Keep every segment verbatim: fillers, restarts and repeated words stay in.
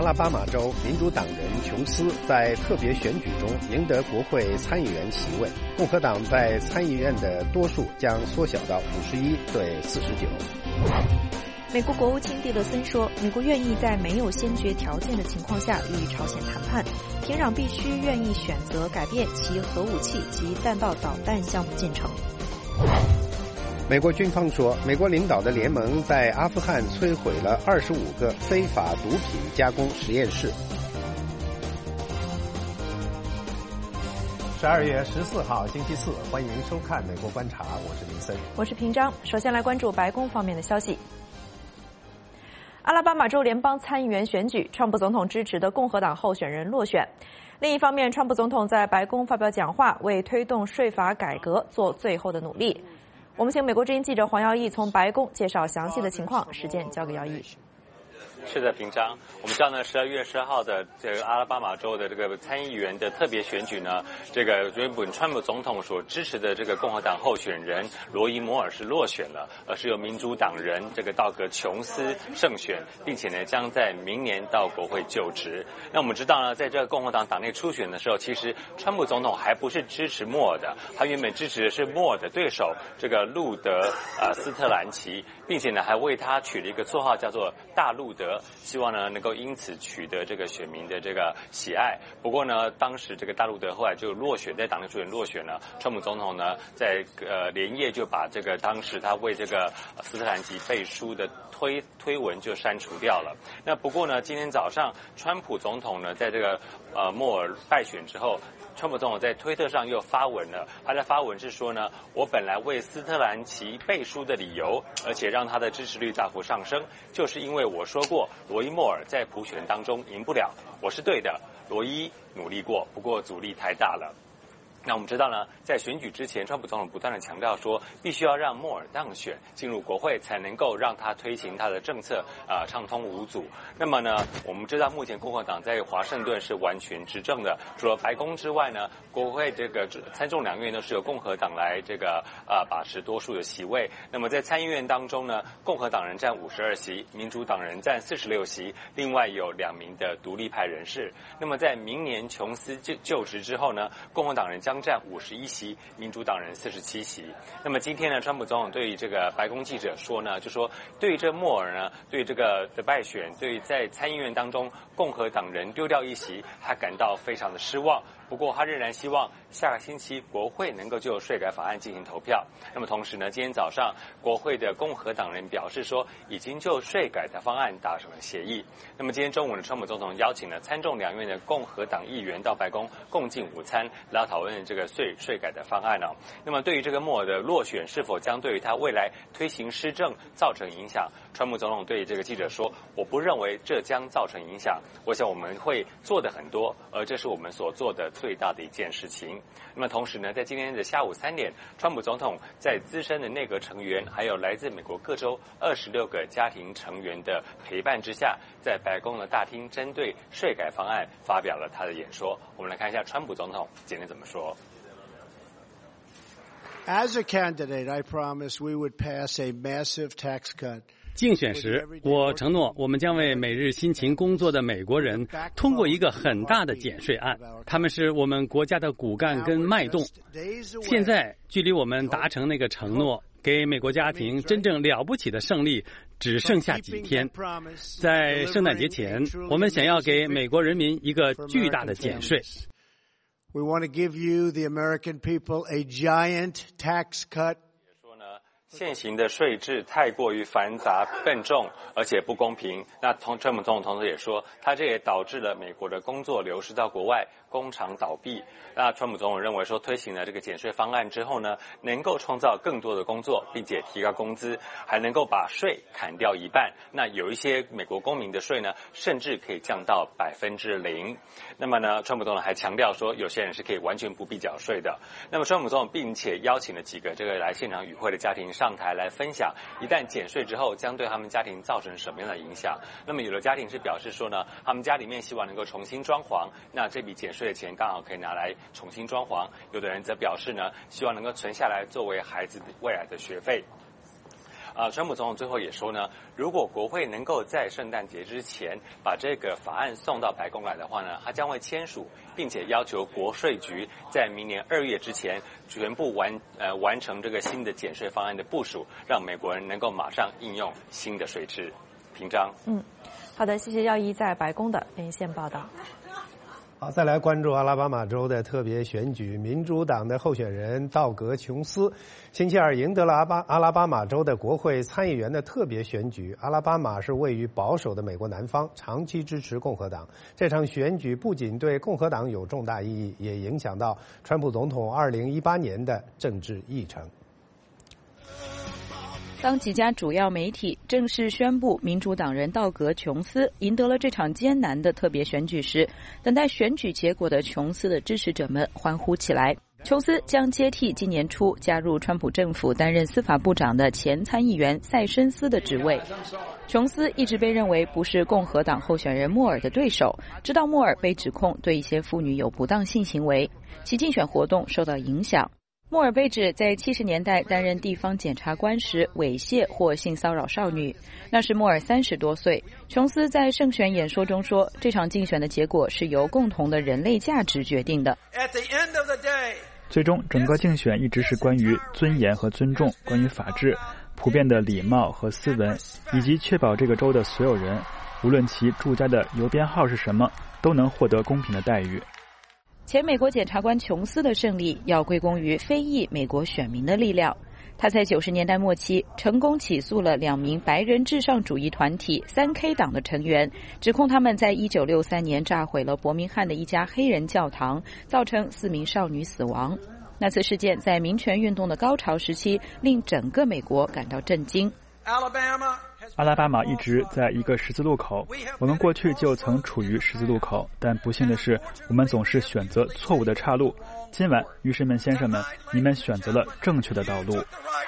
拉巴马州民主党人琼斯在特别选举中赢得国会参议员席位，共和党在参议院的多数将缩小到五十一对四十九。 美国国务卿蒂勒森说，美国愿意在没有先决条件的情况下与朝鲜谈判，平壤必须愿意选择改变其核武器及弹道导弹项目进程。 美国军方说，美国领导的联盟在阿富汗摧毁了二十五个非法毒品加工实验室。十二月十四号星期四，欢迎收看《美国观察》，我是林森， 我是平章。首先来关注白宫方面的消息。阿拉巴马州联邦参议员选举，川普总统支持的共和党候选人落选。另一方面，川普总统在白宫发表讲话，为推动税法改革做最后的努力。我们请美国之音记者黄耀义从白宫介绍详细的情况，时间交给耀义。 是的，平章。我们知道呢，十二月十二号的这个阿拉巴马州的这个参议员的特别选举呢，这个原本川普总统所支持的这个共和党候选人罗伊摩尔是落选了，而是由民主党人这个道格琼斯胜选，并且呢将在明年到国会就职。那我们知道呢，在这个共和党党内初选的时候，其实川普总统还不是支持莫尔的，他原本支持的是莫尔的对手这个路德呃斯特兰奇，并且呢还为他取了一个绰号叫做大路德。希望呢能够因此取得这个选民的这个喜爱。不过呢，当时这个大路德后来就落选，在党内初选落选了。川普总统呢在呃连夜就把这个当时他为这个斯特兰奇背书的推推文就删除掉了。那不过呢，今天早上川普总统呢在这个呃莫尔败选之后，川普总统在推特上又发文了，他的发文是说呢，我本来为斯特兰奇背书的理由，而且让他的支持率大幅上升，就是因为我说过罗伊莫尔在普选当中赢不了，我是对的，罗伊努力过，不过阻力太大了。那我们知道呢，在选举之前，川普总统不断的强调说，必须要让莫尔当选进入国会，才能够让他推行他的政策啊、呃、畅通无阻。那么呢，我们知道目前共和党在华盛顿是完全执政的，除了白宫之外呢，国会这个参众两院都是由共和党来这个啊、呃、把持多数的席位。那么在参议院当中呢，共和党人占五十二席，民主党人占四十六席，另外有两名的独立派人士。那么在明年琼斯就就职之后呢，共和党人将占五十一席，民主党人四十七席。那么今天呢，川普总统对于这个白宫记者说呢，就说对于这莫尔呢，对于这个的败选，对于在参议院当中共和党人丢掉一席，他感到非常的失望。不过他仍然希望下个星期国会能够就税改法案进行投票。那么同时呢，今天早上国会的共和党人表示说，已经就税改的方案达成了协议。那么今天中午呢，川普总统邀请了参众两院的共和党议员到白宫共进午餐，来讨论这个税税改的方案哦。那么对于这个莫尔的落选是否将对于他未来推行施政造成影响，川普总统对这个记者说，我不认为这将造成影响，我想我们会做的很多，而这是我们所做的最大的一件事情。那么同时呢，在今天的下午三点，川普总统在资深的内阁成员还有来自美国各州二十六个家庭成员的陪伴之下，在白宫的大厅针对税改方案发表了他的演说。我们来看一下川普总统今天怎么说。 As a candidate, I promised we would pass a massive tax cut. 竞选时，我承诺我们将为每日辛勤工作的美国人通过一个很大的减税案，他们是我们国家的骨干跟脉动。现在距离我们达成那个承诺，给美国家庭真正了不起的胜利只剩下几天。在圣诞节前，我们想要给美国人民一个巨大的减税。 We want to give you, the American people, a giant tax cut. 现行的税制太过于繁杂笨重，而且不公平。那同川普总统同时也说，他这也导致了美国的工作流失到国外，工厂倒闭。那川普总统认为说，推行了这个减税方案之后呢，能够创造更多的工作，并且提高工资，还能够把税砍掉一半。那有一些美国公民的税呢，甚至可以降到百分之零。那么呢，川普总统还强调说，有些人是可以完全不必缴税的。那么川普总统并且邀请了几个这个来现场与会的家庭上台来分享，一旦减税之后将对他们家庭造成什么样的影响。那么有的家庭是表示说呢，他们家里面希望能够重新装潢，那这笔减税的钱刚好可以拿来重新装潢。有的人则表示呢，希望能够存下来作为孩子未来的学费。 啊，川普总统最后也说呢，如果国会能够在圣诞节之前把这个法案送到白宫来的话呢，他将会签署，并且要求国税局在明年二月之前全部完呃完成这个新的减税方案的部署，让美国人能够马上应用新的税制。平章， 嗯，好的，谢谢耀一在白宫的连线报道。 好，再来关注阿拉巴马州的特别选举，民主党的候选人道格·琼斯星期二赢得了阿巴阿拉巴马州的国会参议员的特别选举。阿拉巴马是位于保守的美国南方，长期支持共和党。这场选举不仅对共和党有重大意义，也影响到川普总统二零一八年的政治议程。 当几家主要媒体正式宣布民主党人道格·琼斯赢得了这场艰难的特别选举时，等待选举结果的琼斯的支持者们欢呼起来。琼斯将接替今年初加入川普政府担任司法部长的前参议员塞申斯的职位。琼斯一直被认为不是共和党候选人莫尔的对手，直到莫尔被指控对一些妇女有不当性行为，其竞选活动受到影响。莫尔被指在七十年代担任地方检察官时猥亵或性骚扰少女，那时莫尔三十多岁。琼斯在胜选演说中说，这场竞选的结果是由共同的人类价值决定的。 最终，整个竞选一直是关于尊严和尊重，关于法治、普遍的礼貌和斯文，以及确保这个州的所有人，无论其住家的邮编号是什么，都能获得公平的待遇。 前美国检察官琼斯的胜利要归功于非裔美国选民的力量。他在九十年代末期成功起诉了两名白人至上主义团体三 K 党的成员，指控他们在一九六三年炸毁了伯明翰的一家黑人教堂，造成四名少女死亡。那次事件在民权运动的高潮时期，令整个美国感到震惊。 阿拉巴马一直在一个十字路口，我们过去就曾处于十字路口，但不幸的是，我们总是选择错误的岔路。今晚，女士们、先生们，你们选择了正确的道路。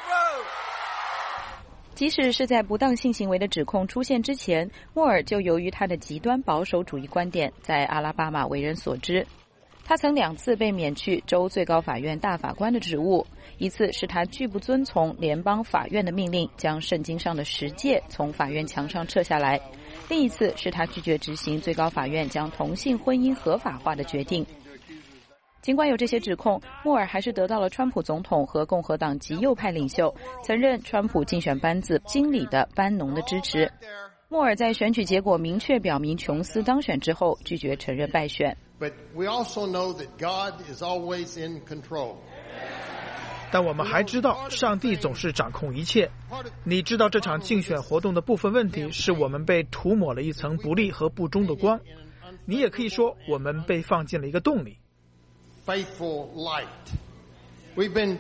即使是在不当性行为的指控出现之前，莫尔就由于他的极端保守主义观点，在阿拉巴马为人所知。他曾两次被免去州最高法院大法官的职务，一次是他拒不遵从联邦法院的命令，将圣经上的十诫从法院墙上撤下来；另一次是他拒绝执行最高法院将同性婚姻合法化的决定。尽管有这些指控，莫尔还是得到了川普总统和共和党极右派领袖曾任川普竞选班子经理的班农的支持。莫尔在选举结果明确表明琼斯当选之后，拒绝承认败选。 But we also know that God is always in control. 但我们还知道上帝总是掌控一切。你知道这场竞选活动的部分问题是我们被涂抹了一层不利和不忠的光，你也可以说我们被放进了一个洞里。 Faithful light. We've been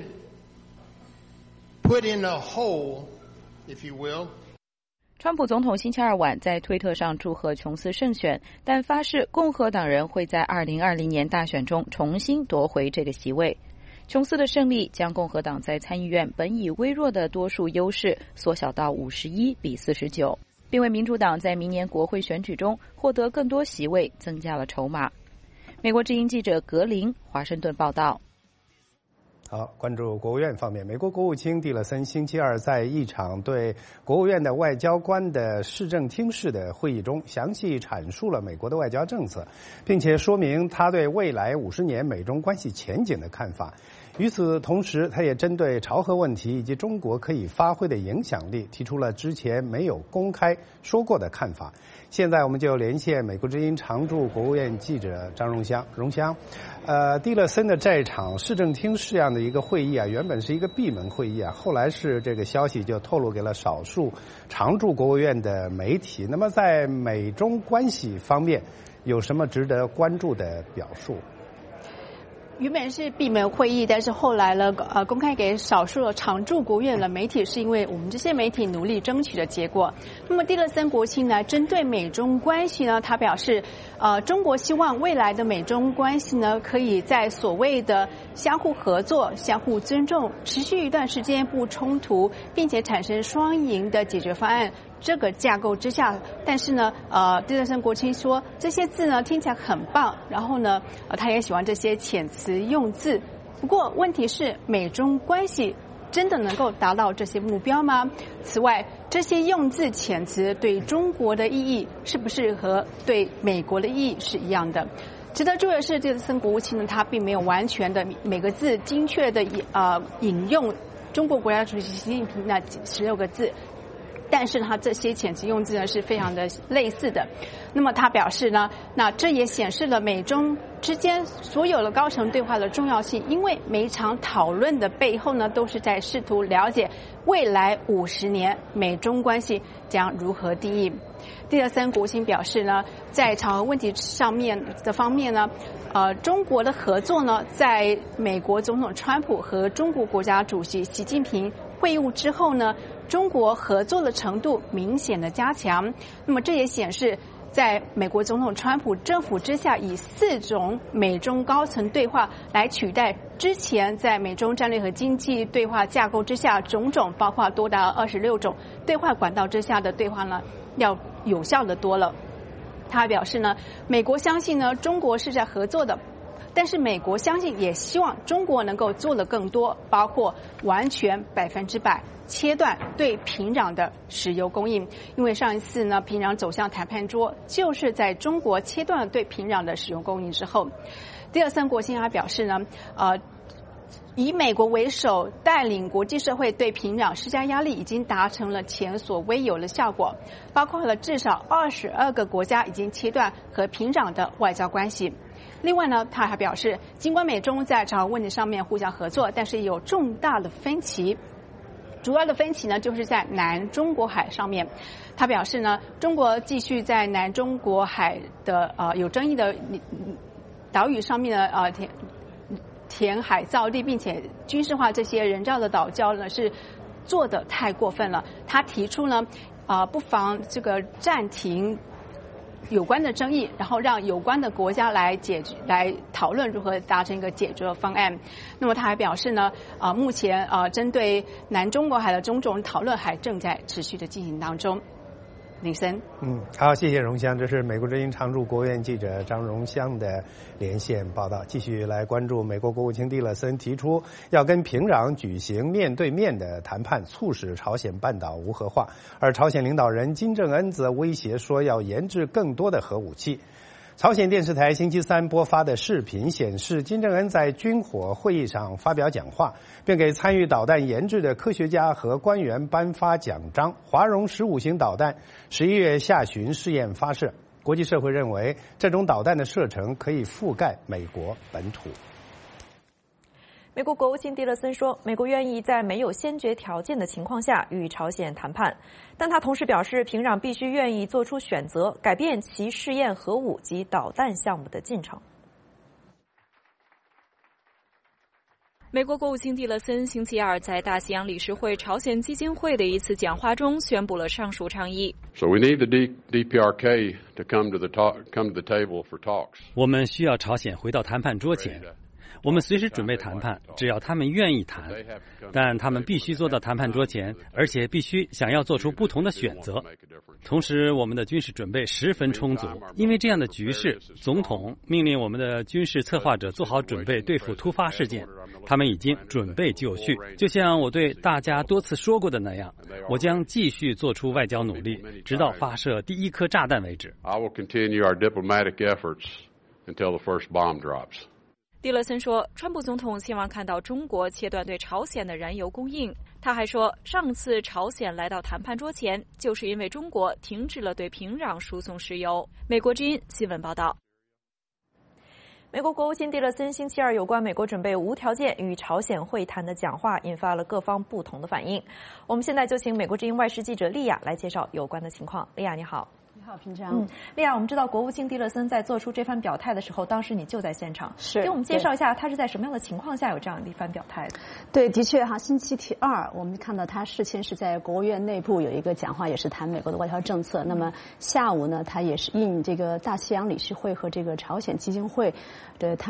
put in a hole, if you will. 川普总统星期二晚在推特上祝贺琼斯胜选，但发誓共和党人会在二零二零年大选中重新夺回这个席位。琼斯的胜利将共和党在参议院本已微弱的多数优势缩小到五十一比四十九，并为民主党在明年国会选举中获得更多席位增加了筹码。美国之音记者格林华盛顿报道。 好，关注国务院方面，美国国务卿蒂勒森星期二在一场对国务院的外交官的市政厅式的会议中，详细阐述了美国的外交政策，并且说明他对未来五十年美中关系前景的看法。与此同时，他也针对朝核问题以及中国可以发挥的影响力，提出了之前没有公开说过的看法。现在我们就连线美国之音常驻国务院记者张荣香。荣香，呃，蒂勒森的这场市政厅式样的一个会议啊，原本是一个闭门会议啊，后来是这个消息就透露给了少数常驻国务院的媒体。那么在美中关系方面，有什么值得关注的表述？ 原本是闭门会议，但是后来呢，呃，公开给少数的常驻国务院的媒体，是因为我们这些媒体努力争取的结果。那么蒂勒森国卿呢，针对美中关系呢，他表示，呃，中国希望未来的美中关系呢，可以在所谓的相互合作、相互尊重、持续一段时间不冲突，并且产生双赢的解决方案这个架构之下。但是呢，呃，蒂勒森国卿说这些字呢听起来很棒，然后呢，呃，他也喜欢这些遣词用字。不过问题是，美中关系真的能够达到这些目标吗？此外，这些用字遣词对中国的意义是不是和对美国的意义是一样的？值得注意的是，这次国务卿呢，他并没有完全的每个字精确的呃引用中国国家主席习近平那十六个字。但是他这些遣词用字呢是非常的类似的，那么他表示呢，那这也显示了美中之间所有的高层对话的重要性，因为每一场讨论的背后呢，都是在试图了解未来五十年美中关系将如何定义。蒂勒森国务卿表示呢，在朝核问题上面的方面呢，呃，中国的合作呢，在美国总统川普和中国国家主席习近平会晤之后呢，中国合作的程度明显的加强。那么这也显示，在美国总统川普政府之下，以四种美中高层对话来取代之前在美中战略和经济对话架构之下种种包括多达二十六种对话管道之下的对话呢，要有效的多了。他表示呢，美国相信呢，中国是在合作的。但是美国相信也希望中国能够做得更多，包括完全百分之百切断对平壤的石油供应。因为上一次呢，平壤走向谈判桌，就是在中国切断了对平壤的石油供应之后。蒂勒森国务卿还表示呢，呃，以美国为首带领国际社会对平壤施加压力，已经达成了前所未有的效果，包括了至少二十二个国家已经切断和平壤的外交关系。另外呢，他还表示，尽管美中在朝核问题上面互相合作，但是有重大的分歧。主要的分歧呢，就是在南中国海上面。他表示呢，中国继续在南中国海的呃有争议的岛屿上面的呃填填海造地，并且军事化这些人造的岛礁呢，是做得太过分了。他提出呢，啊、呃，不妨这个暂停有关的争议，然后让有关的国家来解决、来讨论如何达成一个解决方案。那么他还表示呢，啊、呃，目前啊、呃，针对南中国海的种种讨论还正在持续的进行当中。李森， 嗯，好，谢谢荣香，这是美国之音常驻国务院记者张荣香的连线报道。继续来关注美国国务卿蒂勒森提出要跟平壤举行面对面的谈判，促使朝鲜半岛无核化，而朝鲜领导人金正恩则威胁说要研制更多的核武器。朝鲜电视台星期三播发的视频显示，金正恩在军火会议上发表讲话，并给参与导弹研制的科学家和官员颁发奖章。华荣十五型导弹十一月下旬试验发射，国际社会认为这种导弹的射程可以覆盖美国本土。 美国国务卿蒂勒森说，美国愿意在没有先决条件的情况下与朝鲜谈判，但他同时表示，平壤必须愿意做出选择，改变其试验核武及导弹项目的进程。 美国国务卿蒂勒森星期二在大西洋理事会朝鲜基金会的一次讲话中宣布了上述倡议。 So we need the D P R K to come to the talk, come to the table for talks. 我们需要朝鲜回到谈判桌前。我们随时准备谈判，只要他们愿意谈，但他们必须坐到谈判桌前，而且必须想要做出不同的选择。同时，我们的军事准备十分充足，因为这样的局势，总统命令我们的军事策划者做好准备对付突发事件。他们已经准备就绪，就像我对大家多次说过的那样，我将继续做出外交努力，直到发射第一颗炸弹为止。 I will continue our diplomatic efforts until the first bomb drops. 蒂勒森说，川普总统希望看到中国切断对朝鲜的燃油供应。他还说，上次朝鲜来到谈判桌前，就是因为中国停止了对平壤输送石油。美国之音新闻报道。 美国国务卿蒂勒森星期二有关美国准备无条件与朝鲜会谈的讲话，引发了各方不同的反应。我们现在就请美国之音外事记者莉亚来介绍有关的情况。莉亚，你好。 你好，平常。 嗯，莉亚，我们知道国务卿蒂勒森在做出这番表态的时候，当时你就在现场， 是给我们介绍一下他是在什么样的情况下有这样的一番表态的？ 对，的确哈，星期二我们看到他事前是在国务院内部有一个讲话，也是谈美国的外交政策。那么下午呢，他也是应这个大西洋理事会和这个朝鲜基金会的他们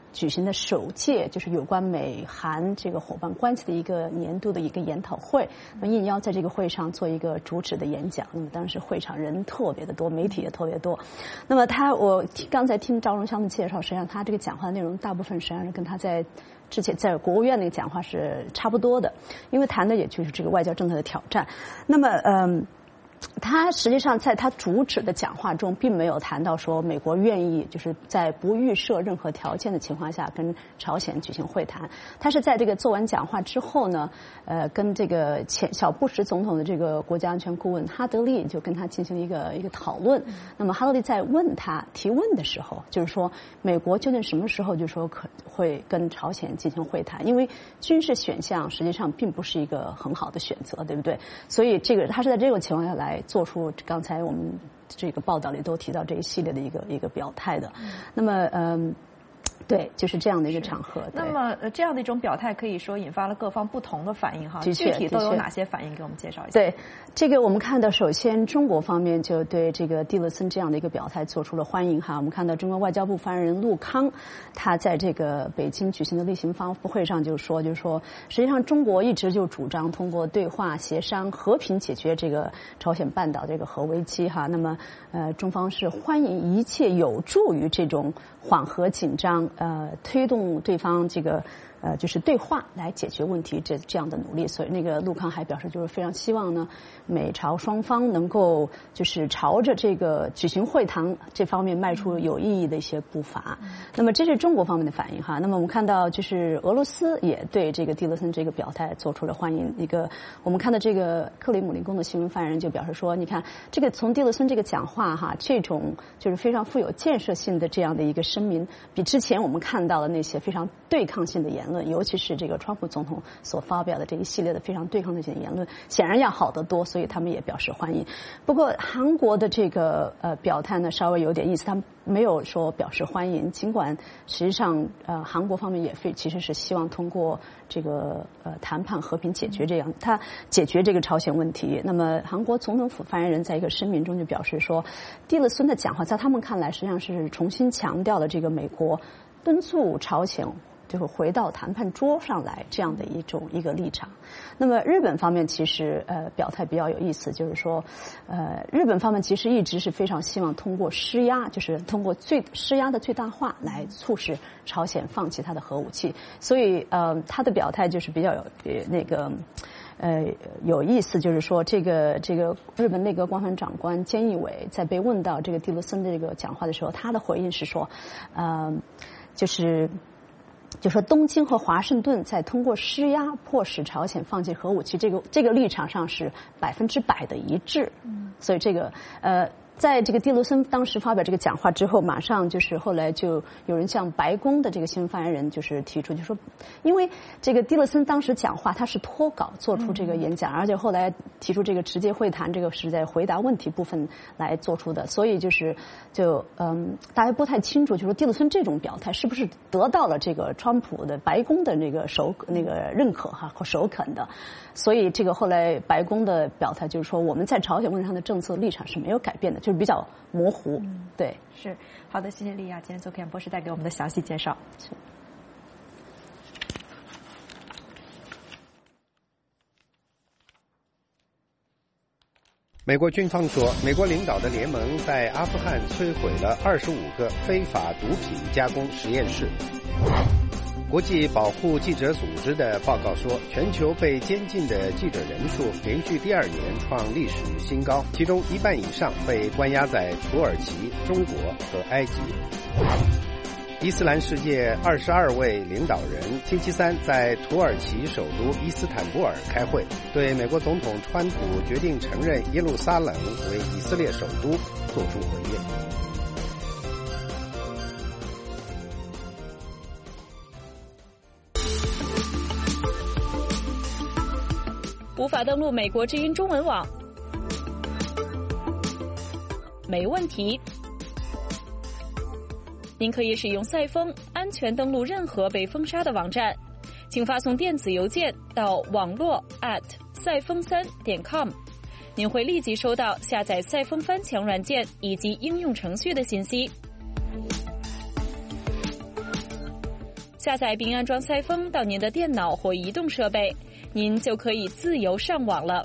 举行的首届就是有关美韩这个伙伴关系的一个年度的一个研讨会，那么应邀在这个会上做一个主旨的演讲。那么当时会场人特别的多，媒体也特别多。那么他我刚才听赵荣香的介绍，实际上他这个讲话的内容大部分实际上是跟他在之前在国务院那个讲话是差不多的，因为谈的也就是这个外交政策的挑战。那么嗯。他实际上在他主旨的讲话中，并没有谈到说美国愿意就是在不预设任何条件的情况下跟朝鲜举行会谈。他是在这个做完讲话之后呢，呃，跟这个前小布什总统的这个国家安全顾问哈德利就跟他进行一个一个讨论。那么哈德利在问他提问的时候，就是说美国究竟什么时候就说可会跟朝鲜进行会谈？因为军事选项实际上并不是一个很好的选择，对不对？所以这个他是在这种情况下来做出刚才我们这个报道里都提到这一系列的一个一个表态的。那么嗯。对，就是这样的一个场合。 那么呃，这样的一种表态可以说引发了各方不同的反应哈。具体都有哪些反应？给我们介绍一下。 对，这个我们看到，首先中国方面就对这个蒂勒森这样的一个表态做出了欢迎哈。我们看到中国外交部发言人陆康，他在这个北京举行的例行发布会上就说，就是说，实际上中国一直就主张通过对话协商和平解决这个朝鲜半岛这个核危机哈。那么呃，中方是欢迎一切有助于这种缓和紧张。呃，推动对方这个呃，就是对话来解决问题这这样的努力，所以那个陆康还表示，就是非常希望呢，美朝双方能够就是朝着这个举行会谈这方面迈出有意义的一些步伐。嗯、那么这是中国方面的反应哈。那么我们看到，就是俄罗斯也对这个蒂勒森这个表态做出了欢迎。一个我们看到这个克里姆林宫的新闻发言人就表示说，你看这个从蒂勒森这个讲话哈，这种就是非常富有建设性的这样的一个声明，比之前我们看到的那些非常对抗性的言论，尤其是这个川普总统所发表的这一系列的非常对抗性的言论，显然要好得多，所以他们也表示欢迎。不过韩国的这个呃表态呢，稍微有点意思，他们没有说表示欢迎，尽管实际上呃韩国方面也非其实是希望通过这个呃谈判和平解决这样，他解决这个朝鲜问题。那么韩国总统府发言人在一个声明中就表示说，蒂勒森的讲话在他们看来实际上是重新强调了这个美国敦促朝鲜就是回到谈判桌上来这样的一种一个立场。那么日本方面其实呃表态比较有意思，就是说呃日本方面其实一直是非常希望通过施压，就是通过最施压的最大化来促使朝鲜放弃它的核武器。所以呃他的表态就是比较有呃那个呃有意思，就是说这个这个日本内阁官房长官菅义伟在被问到这个蒂勒森的这个讲话的时候，他的回应是说呃就是就说东京和华盛顿在通过施压迫使朝鲜放弃核武器，这个这个立场上是百分之百的一致。嗯，所以这个呃。在这个蒂勒森当时发表这个讲话之后，马上就是后来就有人向白宫的这个新闻发言人就是提出，就说，因为这个蒂勒森当时讲话他是脱稿做出这个演讲，而且后来提出这个直接会谈，这个是在回答问题部分来做出的，所以就是就嗯，大家不太清楚，就说蒂勒森这种表态是不是得到了这个川普的白宫的那个首那个认可哈和首肯的，所以这个后来白宫的表态就是说，我们在朝鲜问题上的政策立场是没有改变的。就是比较模糊。嗯，对， 是好的，谢谢丽亚今天做客演播室带给我们的详细介绍。 是。 美国军方说，美国领导的联盟在阿富汗摧毁了二十五个非法毒品加工实验室。国际保护记者组织的报告说，全球被监禁的记者人数连续第二年创历史新高，其中一半以上被关押在土耳其、中国和埃及。伊斯兰世界二十二位领导人星期三在土耳其首都伊斯坦布尔开会，对美国总统川普决定承认耶路撒冷为以色列首都作出回应。 无法登录美国之音中文网，没问题。您可以使用赛风安全登录任何被封杀的网站，请发送电子邮件到网络 at 赛风三点 com， 您会立即收到下载赛风翻墙软件以及应用程序的信息。 下载并安装塞封到您的电脑或移动设备，您就可以自由上网了。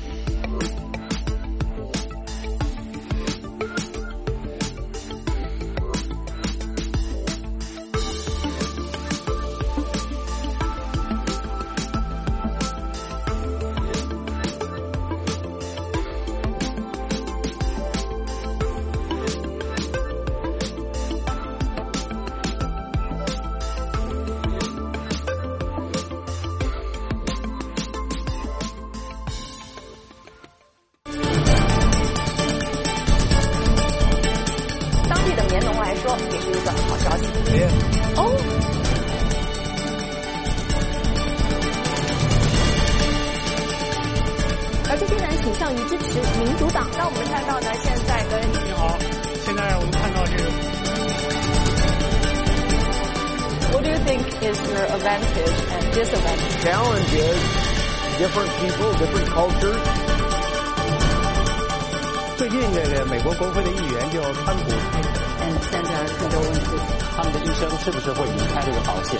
最近这个美国国会的议员就川普， 嗯，现在很多问题， 他们的一生是不是会离开这个保险？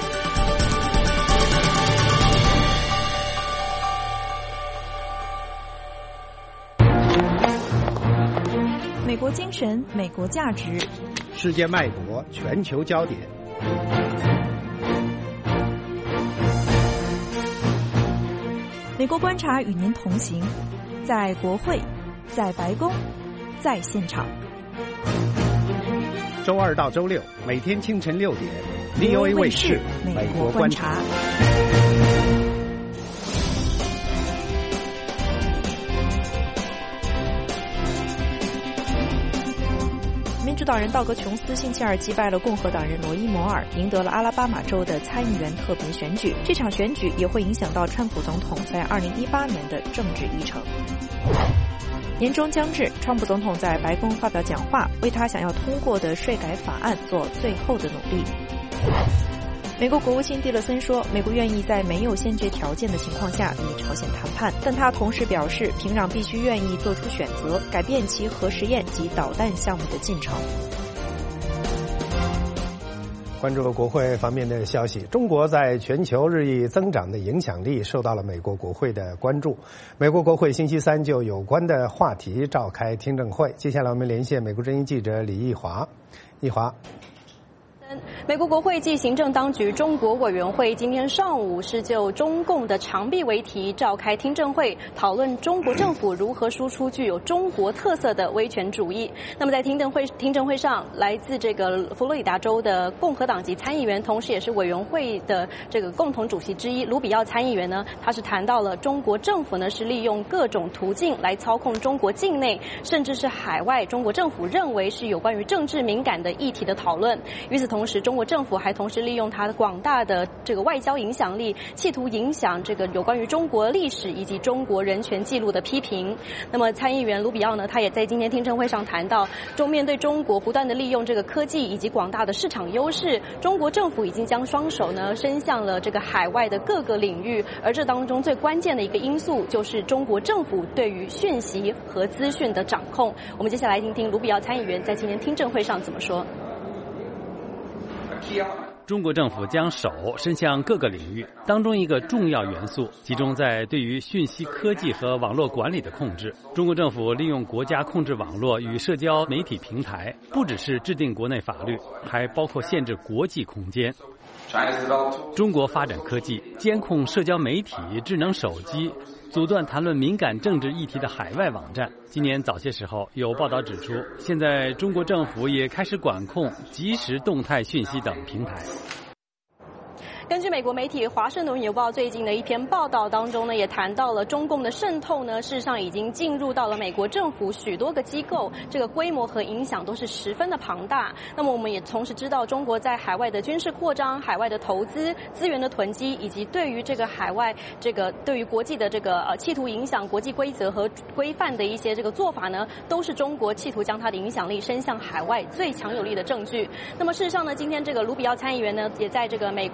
美国精神，美国价值， 世界脉搏，全球焦点。 美国观察与您同行，在国会，在白宫，在现场。 周二到周六，每天清晨六点 ，V O A 卫视《美国观察》。 民主党人道格·琼斯星期二击败了共和党人罗伊·摩尔，赢得了阿拉巴马州的参议员特别选举。这场选举也会影响到川普总统在二零一八年的政治议程。年终将至，川普总统在白宫发表讲话，为他想要通过的税改法案做最后的努力。美国国务卿蒂勒森说，美国愿意在没有先决条件的情况下与朝鲜谈判，但他同时表示，平壤必须愿意做出选择，改变其核试验及导弹项目的进程。 关注国会方面的消息，中国在全球日益增长的影响力受到了美国国会的关注。美国国会星期三就有关的话题召开听证会。接下来我们连线美国之音记者李义华。义华。 美国国会暨行政当局中国委员会今天上午是就中共的长臂为题召开听证会，讨论中国政府如何输出具有中国特色的威权主义。那么在听证会听证会上，来自这个佛罗里达州的共和党籍参议员，同时也是委员会的这个共同主席之一卢比奥参议员呢，他是谈到了中国政府呢是利用各种途径来操控中国境内甚至是海外中国政府认为是有关于政治敏感的议题的讨论。与此同时，中国政府还同时利用它的广大的这个外交影响力，企图影响这个有关于中国历史以及中国人权记录的批评。那么参议员卢比奥呢，他也在今天听证会上谈到，中面对中国不断的利用这个科技以及广大的市场优势，中国政府已经将双手呢伸向了这个海外的各个领域，而这当中最关键的一个因素就是中国政府对于讯息和资讯的掌控。我们接下来听听卢比奥参议员在今天听证会上怎么说。 中国政府将手伸向各个领域，当中一个重要元素集中在对于讯息科技和网络管理的控制。中国政府利用国家控制网络与社交媒体平台，不只是制定国内法律，还包括限制国际空间。中国发展科技，监控社交媒体、智能手机，阻断谈论敏感政治议题的海外网站。今年早些时候有报道指出，现在中国政府也开始管控即时动态讯息等平台。 根据美国媒体《华盛顿邮报》最近的一篇报道当中呢，也谈到了中共的渗透呢，事实上已经进入到了美国政府许多个机构，这个规模和影响都是十分的庞大。那么我们也同时知道，中国在海外的军事扩张、海外的投资、资源的囤积，以及对于这个海外这个对于国际的这个呃企图影响国际规则和规范的一些这个做法呢，都是中国企图将它的影响力伸向海外最强有力的证据。那么事实上呢，今天这个卢比奥参议员呢，也在这个美国的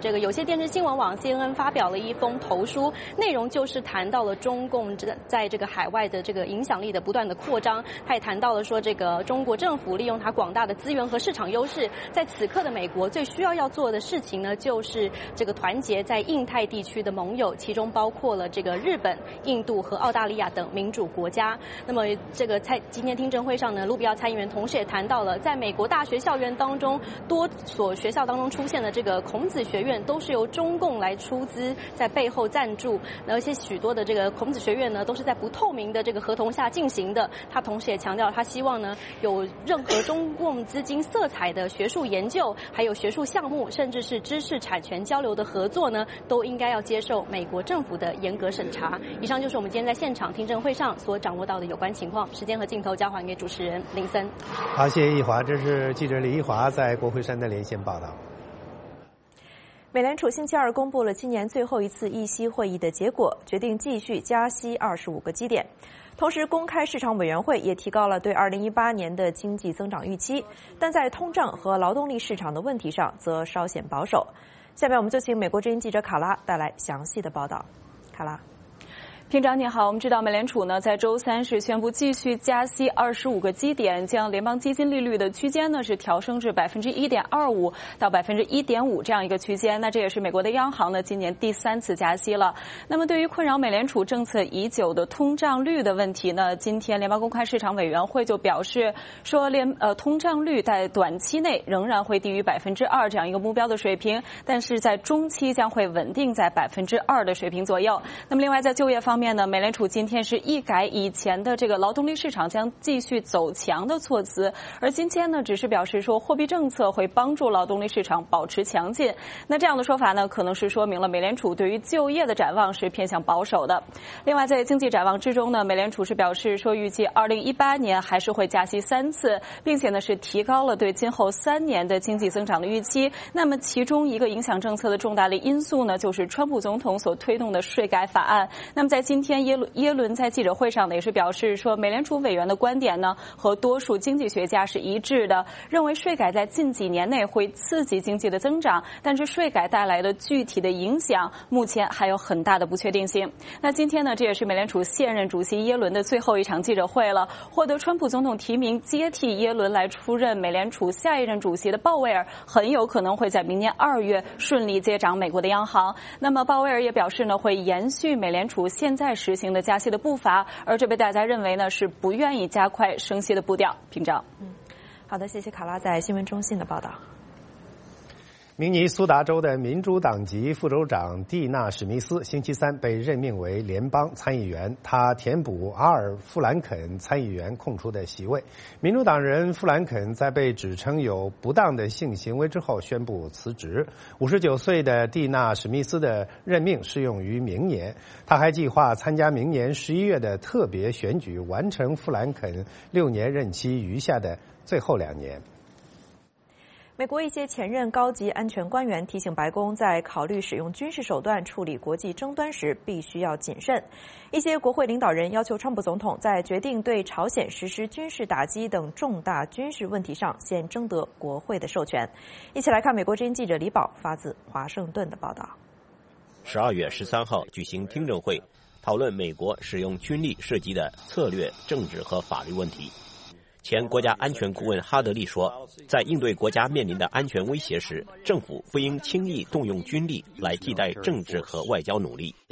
这个有线电视新闻网 C N N 发表了一封投书，内容就是谈到了中共在这个海外的这个影响力的不断的扩张。他也谈到了说，这个中国政府利用它广大的资源和市场优势，在此刻的美国最需要要做的事情呢，就是这个团结在印太地区的盟友，其中包括了这个日本、印度和澳大利亚等民主国家。那么这个在今天听证会上呢，卢比奥参议员同时也谈到了，在美国大学校园当中，多所学校当中出现的这个孔子学院都是由中共来出资，在背后赞助，而且许多的这个孔子学院呢，都是在不透明的这个合同下进行的。他同时也强调，他希望呢，有任何中共资金色彩的学术研究，还有学术项目，甚至是知识产权交流的合作呢，都应该要接受美国政府的严格审查。以上就是我们今天在现场听证会上所掌握到的有关情况。时间和镜头交还给主持人林森。 好，谢谢易华，这是记者李一华在国会山的连线报道。 美联储星期二公布了今年最后一次议息会议的结果，决定继续加息二十五个基点。同时，公开市场委员会也提高了对二零一八年的经济增长预期，但在通胀和劳动力市场的问题上则稍显保守。下面我们就请美国之音记者卡拉带来详细的报道。卡拉。 厅长你好，我们知道美联储呢在周三是宣布继续加息二十五个基点，将联邦基金利率的区间呢是调升至百分之一点二五到百分之一点五这样一个区间。那这也是美国的央行呢今年第三次加息了。那么对于困扰美联储政策已久的通胀率的问题呢，今天联邦公开市场委员会就表示说联呃通胀率在短期内仍然会低于百分之二这样一个目标的水平，但是在中期将会稳定在百分之二的水平左右。那么另外在就业方面呢，美联储今天是一改以前的这个劳动力市场将继续走强的措辞，而今天呢只是表示说货币政策会帮助劳动力市场保持强劲。那这样的说法呢，可能是说明了美联储对于就业的展望是偏向保守的。另外在经济展望之中呢，美联储是表示说预计二零一八年还是会加息三次，并且呢是提高了对今后三年的经济增长的预期。那么其中一个影响政策的重大的因素呢，就是川普总统所推动的税改法案。那么在今天耶伦耶伦在记者会上呢也是表示说，美联储委员的观点呢和多数经济学家是一致的，认为税改在近几年内会刺激经济的增长，但是税改带来的具体的影响目前还有很大的不确定性。那今天呢，这也是美联储现任主席耶伦的最后一场记者会了。获得川普总统提名接替耶伦来出任美联储下一任主席的鲍威尔，很有可能会在明年二月顺利接掌美国的央行。那么鲍威尔也表示呢，会延续美联储现在实行的加息的步伐，而这被大家认为呢是不愿意加快升息的步调。屏长， 嗯，好的，谢谢卡拉在新闻中心的报道。 明尼苏达州的民主党籍副州长蒂娜·史密斯星期三被任命为联邦参议员，他填补阿尔·富兰肯参议员空出的席位。民主党人富兰肯在被指称有不当的性行为之后宣布辞职。五十九岁的蒂娜·史密斯的任命适用于明年，他还计划参加明年十一月的特别选举，完成富兰肯六年任期余下的最后两年。 美国一些前任高级安全官员提醒白宫，在考虑使用军事手段处理国际争端时，必须要谨慎。一些国会领导人要求川普总统在决定对朝鲜实施军事打击等重大军事问题上，先征得国会的授权。一起来看美国之音记者李宝发自华盛顿的报道。 十二月十三号举行听证会，讨论美国使用军力涉及的策略、政治和法律问题。前国家安全顾问哈德利说，在应对国家面临的安全威胁时，政府不应轻易动用军力来替代政治和外交努力。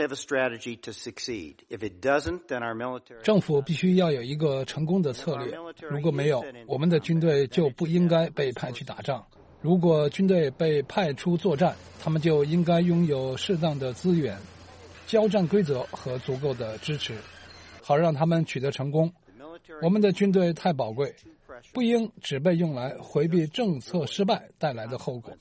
政府必须要有一个成功的策略，如果没有，我们的军队就不应该被派去打仗。如果军队被派出作战，他们就应该拥有适当的资源、交战规则和足够的支持，好让他们取得成功。我们的军队太宝贵，不应只被用来回避政策失败带来的后果。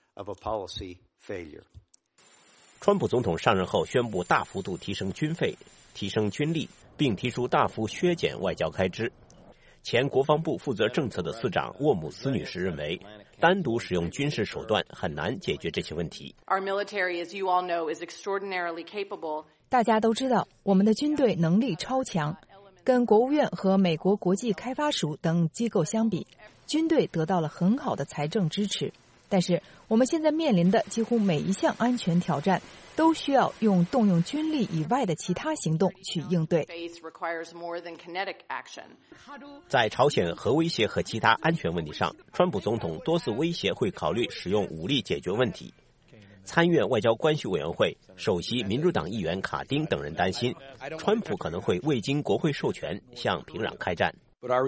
川普总统上任后宣布大幅度提升军费、提升军力，并提出大幅削减外交开支。前国防部负责政策的司长沃姆斯女士认为，单独使用军事手段很难解决这些问题。 大家都知道，我们的军队能力超强。跟国务院和美国国际开发署等机构相比，军队得到了很好的财政支持。 但是我们现在面临的几乎每一项安全挑战都需要用动用军力以外的其他行动去应对。 在朝鲜核威胁和其他安全问题上，川普总统多次威胁会考虑使用武力解决问题。参院外交关系委员会首席民主党议员卡丁等人担心，川普可能会未经国会授权向平壤开战。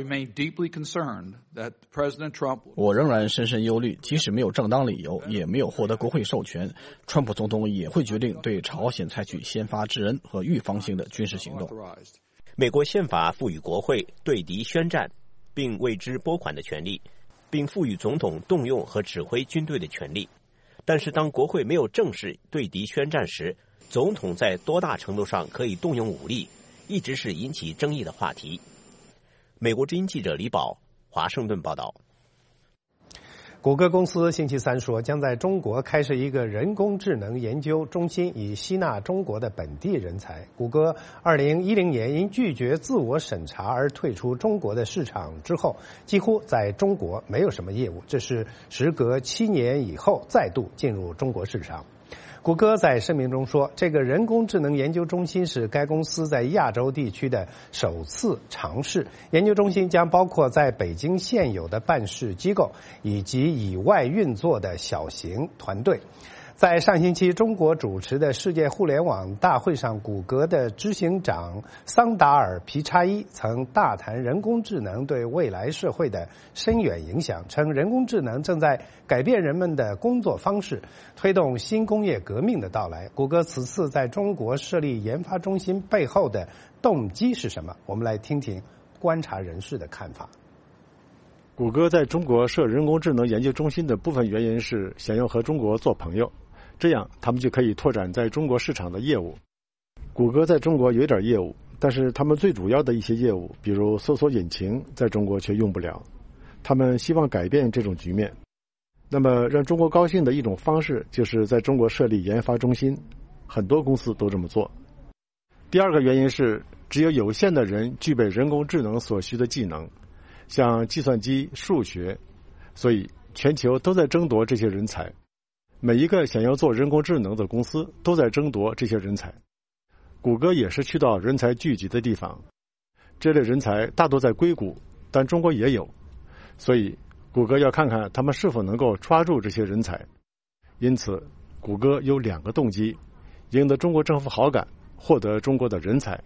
我仍然深深忧虑，即使没有正当理由，也没有获得国会授权，川普总统也会决定对朝鲜采取先发制人和预防性的军事行动。 美国宪法赋予国会对敌宣战并为之拨款的权利，并赋予总统动用和指挥军队的权利。但是当国会没有正式对敌宣战时，总统在多大程度上可以动用武力，一直是引起争议的话题。美国之音记者李宝，华盛顿报道。 谷歌公司星期三说，将在中国开设一个人工智能研究中心，以吸纳中国的本地人才。谷歌二零一零年因拒绝自我审查而退出中国的市场之后，几乎在中国没有什么业务，这是时隔七年以后再度进入中国市场。谷歌在声明中说，这个人工智能研究中心是该公司在亚洲地区的首次尝试。研究中心将包括在北京现有的办事机构以及以外运作的小型团队。在上星期中国主持的世界互联网大会上，谷歌的执行长桑达尔皮查伊曾大谈人工智能对未来社会的深远影响，称人工智能正在改变人们的工作方式，推动新工业革命的到来。谷歌此次在中国设立研发中心背后的动机是什么？我们来听听观察人士的看法。 谷歌在中国设人工智能研究中心的部分原因是想要和中国做朋友，这样他们就可以拓展在中国市场的业务。谷歌在中国有点业务，但是他们最主要的一些业务，比如搜索引擎，在中国却用不了。他们希望改变这种局面。那么让中国高兴的一种方式，就是在中国设立研发中心，很多公司都这么做。第二个原因是，只有有限的人具备人工智能所需的技能，像计算机、数学，所以全球都在争夺这些人才。每一个想要做人工智能的公司都在争夺这些人才。谷歌也是去到人才聚集的地方，这类人才大多在硅谷，但中国也有，所以谷歌要看看他们是否能够抓住这些人才。因此，谷歌有两个动机：赢得中国政府好感，获得中国的人才。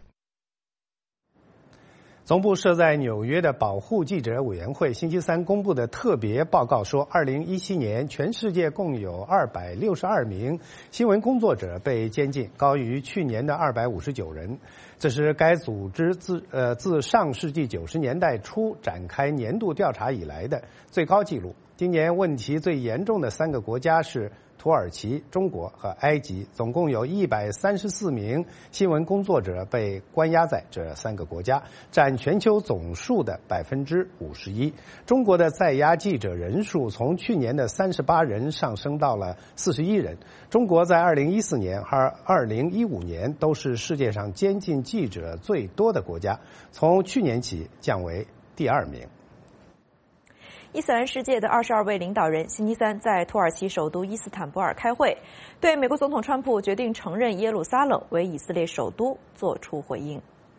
总部设在纽约的保护记者委员会星期三公布的特别报告说，二零一七年全世界共有二百六十二名新闻工作者被监禁，高于去年的二百五十九人。这是该组织自呃自上世纪九十年代初展开年度调查以来的最高纪录。今年问题最严重的三个国家是土耳其、中国和埃及，总共有一百三十四名新闻工作者被关押在这三个国家，占全球总数的百分之五十一。中国的在押记者人数从去年的三十八人上升到了四十一人。中国在二零一四年和二零一五年都是世界上监禁记者最多的国家，从去年起降为第二名。 伊斯兰世界的二十二位领导人星期三在土耳其首都伊斯坦布尔开会，对美国总统川普决定承认耶路撒冷为以色列首都作出回应。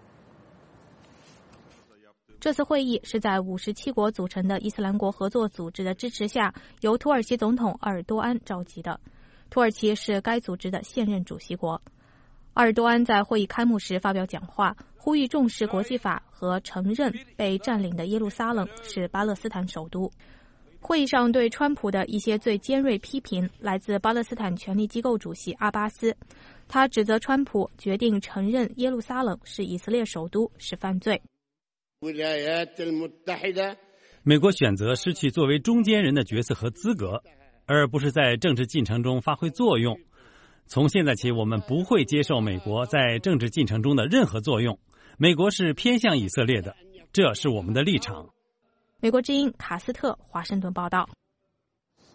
这次会议是在五十七国组成的伊斯兰国合作组织的支持下，由土耳其总统鄂尔多安召集的。土耳其是该组织的现任主席国。鄂尔多安在会议开幕时发表讲话，呼吁重视国际法和承认被占领的耶路撒冷是巴勒斯坦首都。会议上对川普的一些最尖锐批评来自巴勒斯坦权力机构主席阿巴斯，他指责川普决定承认耶路撒冷是以色列首都是犯罪。 美国选择失去作为中间人的角色和资格，而不是在政治进程中发挥作用。从现在起，我们不会接受美国在政治进程中的任何作用。美国是偏向以色列的，这是我们的立场。 美国之音卡斯特华盛顿报道。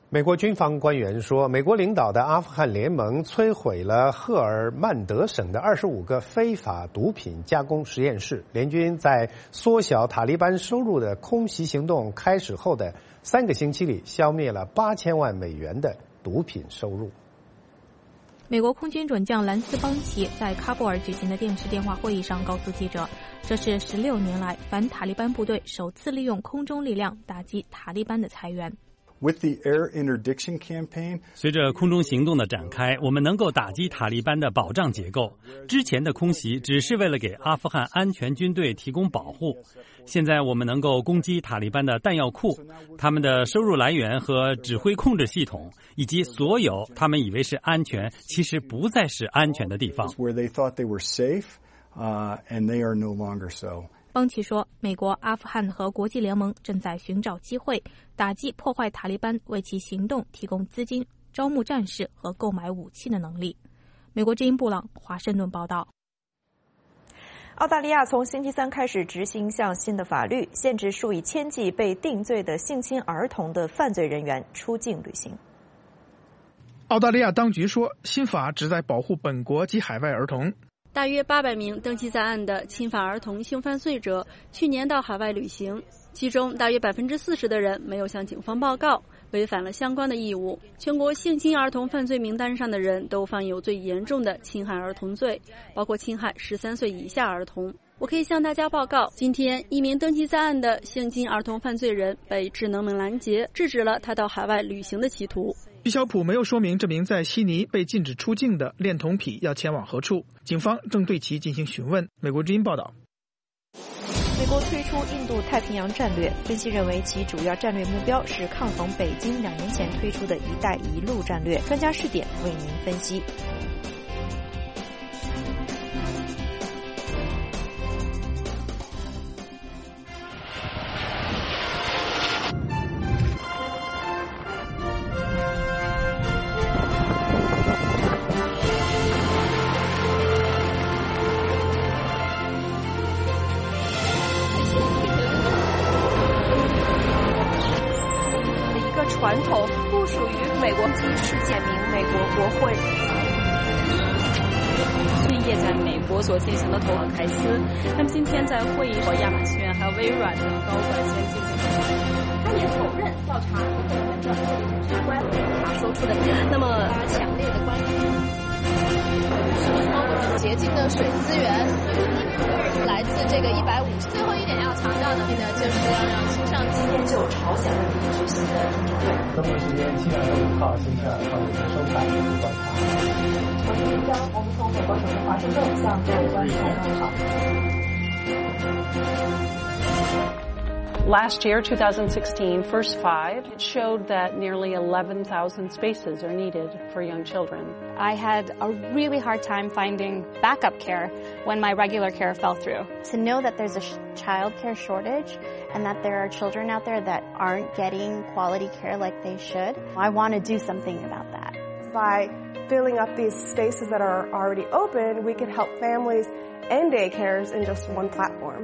美国军方官员说，美国领导的阿富汗联盟摧毁了赫尔曼德省的二十五个非法毒品加工实验室。联军在缩小塔利班收入的空袭行动开始后的三个星期里，消灭了八千万美元的毒品收入。 美国空军准将兰斯邦奇在喀布尔举行的电视电话会议上告诉记者，这是十六年来反塔利班部队首次利用空中力量打击塔利班的财源。 With the air interdiction campaign, 随着空中行动的展开，我们能够打击塔利班的保障结构。之前的空袭只是为了给阿富汗安全军队提供保护，现在我们能够攻击塔利班的弹药库、他们的收入来源和指挥控制系统，以及所有他们以为是安全，其实不再是安全的地方。 where they thought they were safe, uh, and they are no longer so. 邦奇说，美国、阿富汗和国际联盟正在寻找机会，打击破坏塔利班为其行动提供资金、招募战士和购买武器的能力。美国之音布朗华盛顿报道。 澳大利亚从星期三开始执行一项新的法律，限制数以千计被定罪的性侵儿童的犯罪人员出境旅行。 澳大利亚当局说，新法旨在保护本国及海外儿童。 大约八百名登记在案的侵犯儿童性犯罪者去年到海外旅行，其中大约百分之四十的人没有向警方报告，违反了相关的义务。全国性侵儿童犯罪名单上的人都犯有最严重的侵害儿童罪，包括侵害十三岁以下儿童。我可以向大家报告，今天一名登记在案的性侵儿童犯罪人被智能门拦截，制止了他到海外旅行的企图。 毕肖普没有说明这名在悉尼被禁止出境的恋童癖要前往何处，警方正对其进行询问。美国之音报道。 美国推出印度太平洋战略，分析认为其主要战略目标是抗衡北京两年前推出的一带一路战略。专家视点为您分析。传统不属于美国及世界名美国国会。 是业在美国所进行的投行凯斯，他们今天在会议和亚马逊还有微软的高管先进行讨论。 他也否认调查部门的检察官查说出的那么强烈的关系。洁净的水资源来自这个一百五十。最后一点要强调的呢，就是要让青少年今天就朝鲜问题举行的听证会。 中国时间七月二十五号星期二，欢迎收看《美国观察》。 我是林江，我们从美国首都华盛顿向各位观众好。 Last year, two thousand sixteen, First Five showed that nearly eleven thousand spaces are needed for young children. I had a really hard time finding backup care when my regular care fell through. To know that there's a sh- child care shortage and that there are children out there that aren't getting quality care like they should, I want to do something about that. By filling up these spaces that are already open, we could help families and daycares in just one platform.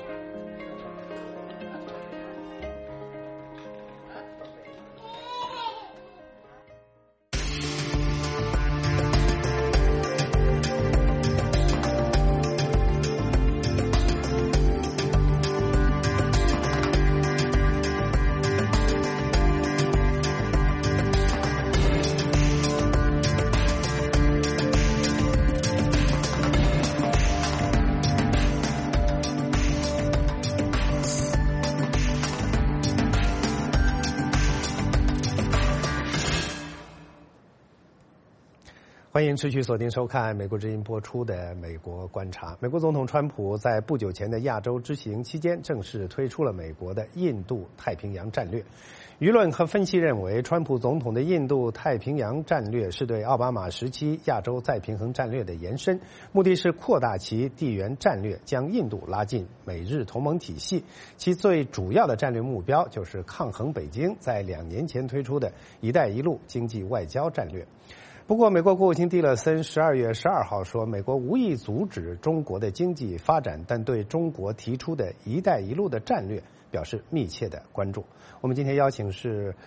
欢迎持续锁定收看美国之音播出的《美国观察》。美国总统川普在不久前的亚洲之行期间，正式推出了美国的印度太平洋战略。舆论和分析认为，川普总统的印度太平洋战略是对奥巴马时期亚洲再平衡战略的延伸，目的是扩大其地缘战略，将印度拉进美日同盟体系。其最主要的战略目标就是抗衡北京在两年前推出的一带一路经济外交战略。不过，美国国务卿蒂勒森十二月十二号说，美国无意阻止中国的经济发展，但对中国提出的一带一路的战略表示密切的关注。我们今天邀请是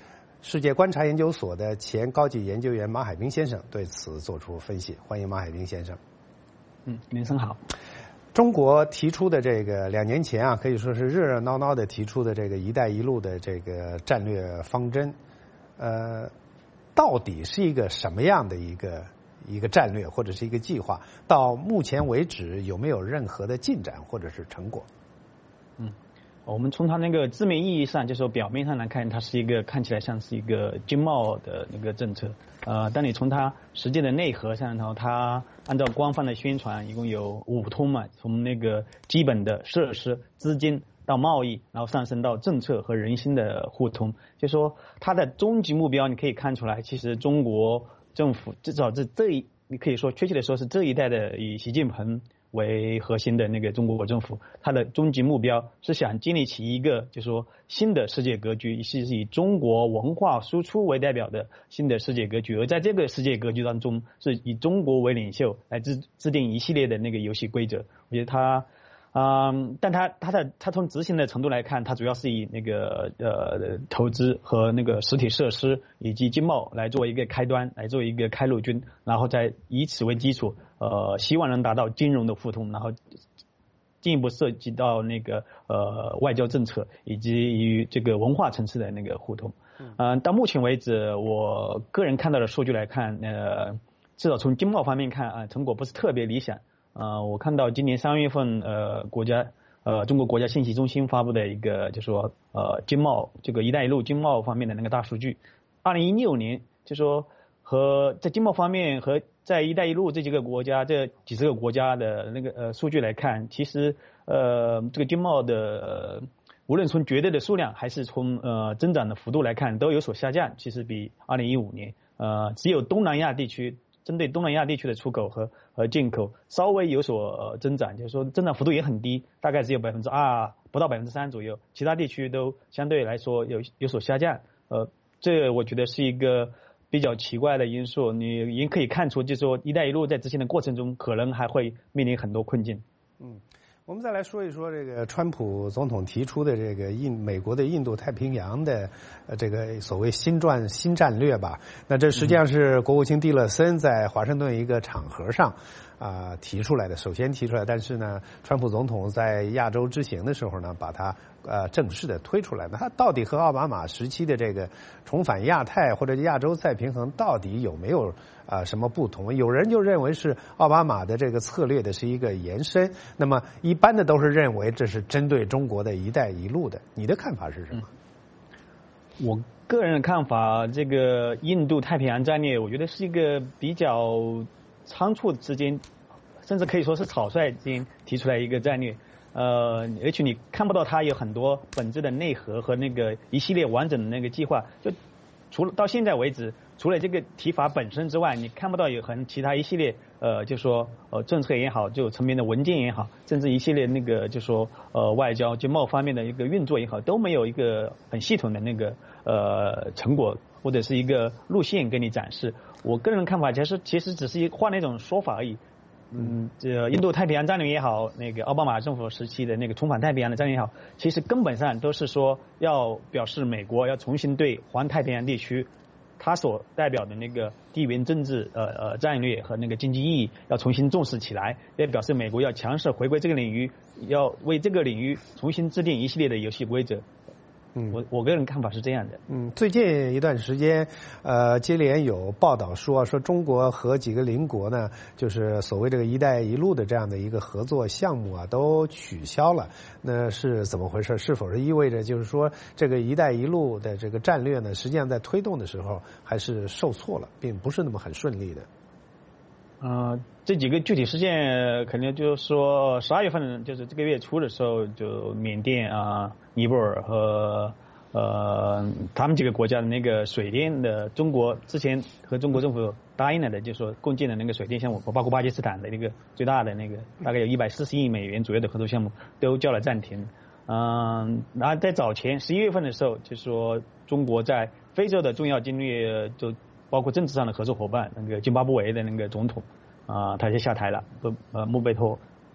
世界观察研究所的前高级研究员马海兵先生对此做出分析。欢迎马海兵先生。 嗯，林生好。 中国提出的这个两年前啊，可以说是热热闹闹的提出的这个“一带一路”的这个战略方针，呃，到底是一个什么样的一个一个战略或者是一个计划？到目前为止有没有任何的进展或者是成果？ 嗯，我们从它那个字面意义上，就是说表面上来看，它是一个看起来像是一个经贸的那个政策。呃，但你从它实际的内核上头，它按照官方的宣传，一共有五通嘛，从那个基本的设施、资金到贸易，然后上升到政策和人心的互通。就说它的终极目标，你可以看出来，其实中国政府至少是这一，你可以说确切的说是这一代的以习近平为核心的那个中国政府，它的终极目标是想建立起一个就是说新的世界格局，是以中国文化输出为代表的新的世界格局，而在这个世界格局当中，是以中国为领袖来制制定一系列的那个游戏规则。我觉得它嗯，但它它的它从执行的程度来看，它主要是以那个呃投资和那个实体设施以及经贸来做一个开端，来做一个开路军，然后再以此为基础，呃，希望能达到金融的互通，然后进一步涉及到那个呃外交政策以及与这个文化层次的那个互通。嗯、呃，到目前为止，我个人看到的数据来看，呃，至少从经贸方面看啊、呃，成果不是特别理想。呃，我看到今年三月份，呃，国家呃中国国家信息中心发布的一个，就是说呃经贸这个“一带一路”经贸方面的那个大数据，二零一六年就说和在经贸方面和在“一带一路”这几个国家这几十个国家的那个呃数据来看，其实呃这个经贸的、呃、无论从绝对的数量还是从呃增长的幅度来看都有所下降，其实比二零一五年呃只有东南亚地区。针对东南亚地区的出口和和进口稍微有所增长，就是说增长幅度也很低，大概只有百分之二不到百分之三左右，其他地区都相对来说有有所下降。呃，这我觉得是一个比较奇怪的因素。你也可以看出，就是说“一带一路”在执行的过程中，可能还会面临很多困境。 嗯。我们再来说一说这个川普总统提出的这个印美国的印度太平洋的呃这个所谓新战新战略吧。那这实际上是国务卿蒂勒森在华盛顿一个场合上啊、呃、提出来的，首先提出来，但是呢，川普总统在亚洲之行的时候呢，把它呃正式的推出来。那它到底和奥巴马时期的这个重返亚太或者亚洲再平衡到底有没有啊、呃、什么不同？有人就认为是奥巴马的这个策略的是一个延伸，那么一般的都是认为这是针对中国的一带一路的。你的看法是什么？ 嗯、我个人的看法，这个印度太平洋战略，我觉得是一个比较仓促之间，甚至可以说是草率之间提出来一个战略。呃，而且你看不到它有很多本质的内核和那个一系列完整的那个计划。就除了到现在为止，除了这个提法本身之外，你看不到有很其他一系列呃，就说呃政策也好，就层面的文件也好，甚至一系列那个就说呃外交经贸方面的一个运作也好，都没有一个很系统的那个呃成果或者是一个路线给你展示。我个人的看法，其实其实只是换了一种说法而已。嗯，这印度太平洋战略也好，那个奥巴马政府时期的那个重返太平洋的战略也好，其实根本上都是说要表示美国要重新对环太平洋地区它所代表的那个地缘政治呃呃战略和那个经济意义要重新重视起来，也表示美国要强势回归这个领域，要为这个领域重新制定一系列的游戏规则。嗯，我我个人看法是这样的。 嗯，最近一段时间，呃，接连有报道说，说中国和几个邻国呢，就是所谓这个“一带一路”的这样的一个合作项目啊，都取消了。那是怎么回事？是否是意味着就是说，这个“一带一路”的这个战略呢，实际上在推动的时候还是受挫了，并不是那么很顺利的？ 呃，这几个具体事件，肯定就是说，十二月份就是这个月初的时候，就缅甸啊、尼泊尔和呃他们几个国家的那个水电的，中国之前和中国政府答应了的，就是说共建的那个水电项目，包括巴基斯坦的那个最大的那个大概有一百四十亿美元左右的合作项目，都叫了暂停。嗯、呃，然后在早前十一月份的时候，就是说中国在非洲的重要经略就。包括政治上的合作伙伴，那个津巴布韦的那个总统啊、呃，他就下台了，不呃穆贝托